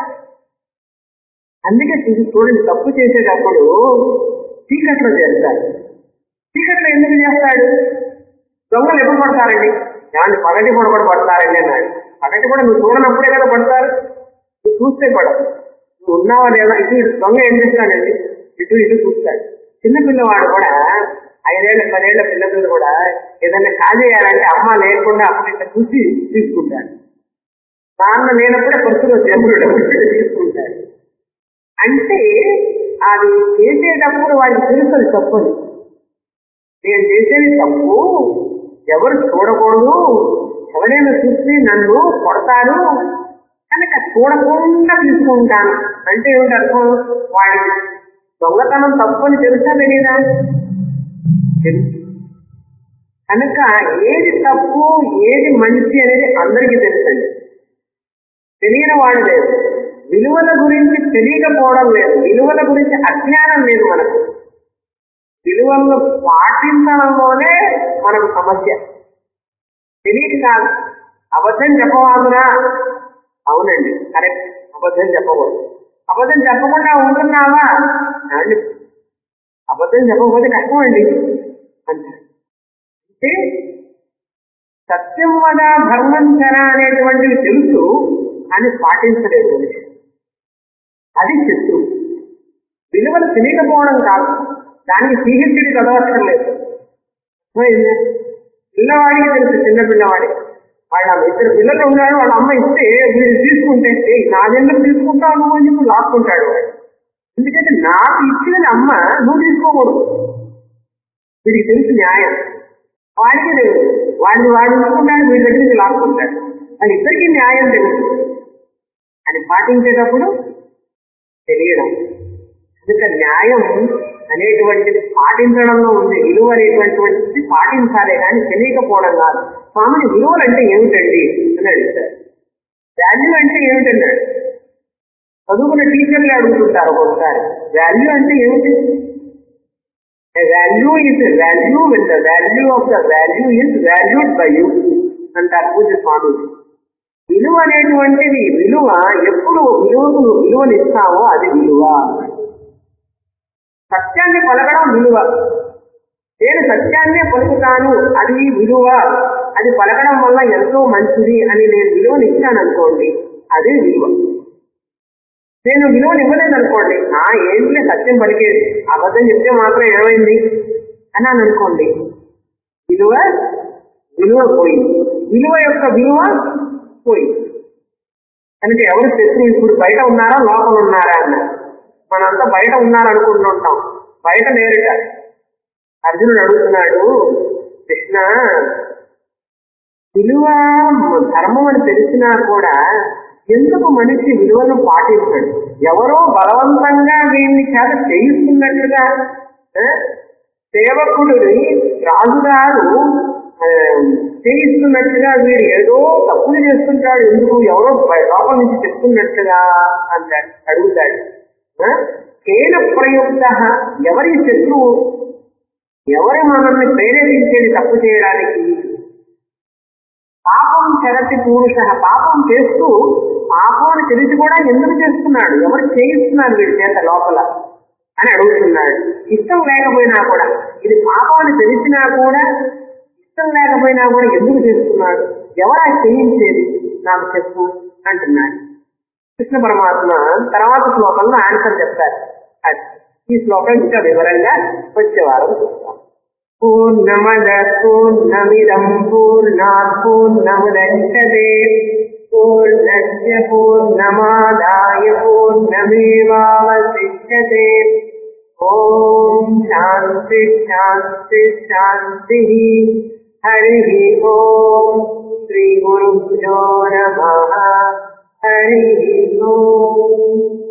అందుకే చూడండి, తప్పు చేసేటప్పుడు చీకట్లో చేస్తాడు. చీకట్లో ఎందుకు చేస్తాడు? దొంగలు ఎప్పుడు పడతారండి? దాన్ని పగటి కూడా కూడా పడతారండి అన్నాడు. పగటి కూడా నువ్వు చూడనప్పుడే కదా పడతారు, నువ్వు చూస్తే పడవు. నువ్వు ఉన్నావా లేదా? ఇటు దొంగ ఏం చేస్తాడండి, ఇటు ఇటు చూస్తాడు. చిన్నపిల్లవాడు కూడా, ఐదేళ్ల పదేళ్ల పిల్లలు కూడా ఏదైనా కాజేయాలంటే అమ్మ లేకుండా అప్పుడు ఇట్లా చూసి తీసుకుంటాడు. నాన్న లేనప్పుడే పర్సులో దేవుడు తీసుకుంటాడు. అంటే అది చేసేటప్పుడు వాడికి తెలుస్తుంది తప్పని. నేను చేసేది తప్పు, ఎవరు చూడకూడదు, ఎవరైనా చూస్తే నన్ను కొడతారు కనుక చూడకుండా తీసుకుంటాను అంటే ఏమిటి అర్థం? వాడి దొంగతనం తప్పని తెలుసా తెలీదా? తెలుసు. కనుక ఏది తప్పు ఏది మంచి అనేది అందరికీ తెలుసండి. తెలియని వాడు లేదు. విలువల గురించి తెలియకపోవడం లేదు, విలువల గురించి అజ్ఞానం లేదు మనకు. విలువలను పాటించడంలోనే మనకు సమస్య. తెలియక కాదు. అబద్ధం చెప్పవాదునా? అవునండి, కరెక్ట్, అబద్ధం చెప్పకూడదు. అబద్ధం చెప్పకుండా ఉంటున్నావా? అండి, అబద్ధం చెప్పకపోతే కష్టం అండి అంటే. అంటే సత్యం వద ధర్మం చర అనేటువంటివి తెలుసు అని పాటించలేదు మనిషి, అది శత్రువు. విలువలు తెలియకపోవడం కాదు, దానికి పీహెచ్డీ చదవక్కర్లేదు. పిల్లవాడికి తెలుసు, చిన్న పిల్లవాడి వాళ్ళ ఇద్దరు పిల్లలు ఉన్నారు, వాళ్ళ అమ్మ ఇస్తే వీళ్ళు తీసుకుంటే నాదెందుకు తీసుకుంటావు నువ్వు అని చెప్పి లాక్కుంటాడు వాడు. ఎందుకంటే నాకు ఇచ్చినది అమ్మ, నువ్వు తీసుకోకూడదు. వీడికి తెలుసు న్యాయం, వాడికి తెలుసు. వాడిని వాడు తీసుకుంటాడు, వీడి దగ్గరికి లాక్కుంటాడు. అది ఇద్దరికీ న్యాయం తెలుసు, అని పాటించేటప్పుడు తెలియడం. కనుక న్యాయం అనేటువంటిది పాటించడంలో ఉంది, విలువ అనేటువంటిది పాటించాలే కానీ తెలియకపోవడం కాదు. స్వామిని విలువలు అంటే ఏమిటండి అని అడుగుతారు. వాల్యూ అంటే ఏమిటన్నాడు. చదువుకున్న టీచర్లు అడుగుతుంటారు ఒక్కొక్కసారి, వాల్యూ అంటే ఏమిటి? Value is value with the value of the value is valued by you అంటారు పూజ స్వామి. విలువ అనేటువంటిది, విలువ ఎప్పుడు విలువకు విలువలు ఇస్తావో అది విలువ. సత్యాన్ని పలకడం విలువ. నేను సత్యాన్నే పలుకుతాను, అది విలువ. అది పలకడం వల్ల ఎంతో మంచిది అని నేను విలువను ఇచ్చాననుకోండి, అదే విలువ. నేను విలువను ఇవ్వలేదనుకోండి, ఆ ఏంటిలే సత్యం పలికేది, అబద్ధం చెప్తే మాత్రం ఏమైంది అన్నాను అనుకోండి, విలువ విలువ పోయింది, విలువ యొక్క విలువ పోయింది. కనుక ఎవరు శత్రువు? ఇప్పుడు బయట ఉన్నారా లోపల ఉన్నారా అన్నారు. మనంతా బయట ఉన్నారనుకుంటుంటాం, బయట లేరుట. అర్జునుడు అడుగుతున్నాడు, కృష్ణ విలువ ధర్మం అని తెలిసినా కూడా ఎందుకు మనిషి విలువను పాటించడు? ఎవరో బలవంతంగా వీడిని చేత చేయిస్తున్నట్లుగా సేవకుడిని రాజుగారు చేయిస్తున్నట్టుగా వీడు ఏదో తప్పులు చేస్తుంటాడు, ఎందుకు ఎవరో లోపల నుంచి చెప్తున్నట్టుగా అంటాడు, అడుగుతాడు. కేన ప్రయుక్త, ఎవరి శత్రువు, ఎవరి మనల్ని ప్రేరేపించేది తప్పు చేయడానికి. పాపం చరతి పురుష, పాపం చేస్తూ పాపం తెలిసి కూడా ఎందుకు చేస్తున్నాడు, ఎవరు చేయిస్తున్నారు వీడి చేత లోపల అని అడుగుతున్నాడు. ఇష్టం లేకపోయినా కూడా, ఇది పాపం అని తెలిసినా కూడా, ఇష్టం లేకపోయినా కూడా ఎందుకు చేస్తున్నాడు, ఎవరా చేయించేది నాకు చెప్పు అంటున్నాడు. కృష్ణ పరమాత్మ తర్వాత శ్లోకంలో ఆన్సర్ చెప్తారు. అది ఈ శ్లోకం ఇంకా వివరంగా వచ్చేవారం చూస్తాం. పూర్ణమద పూర్ణమిదం పూర్ణాత్ పూర్ణముదచ్యతే పూర్ణస్య పూర్ణమాదాయ పూర్ణమేవావశిష్యతే. ఓం శాంతి శాంతి శాంతి. హరి ఓం. శ్రీ గురుభ్యో నమః. హరి ఓం.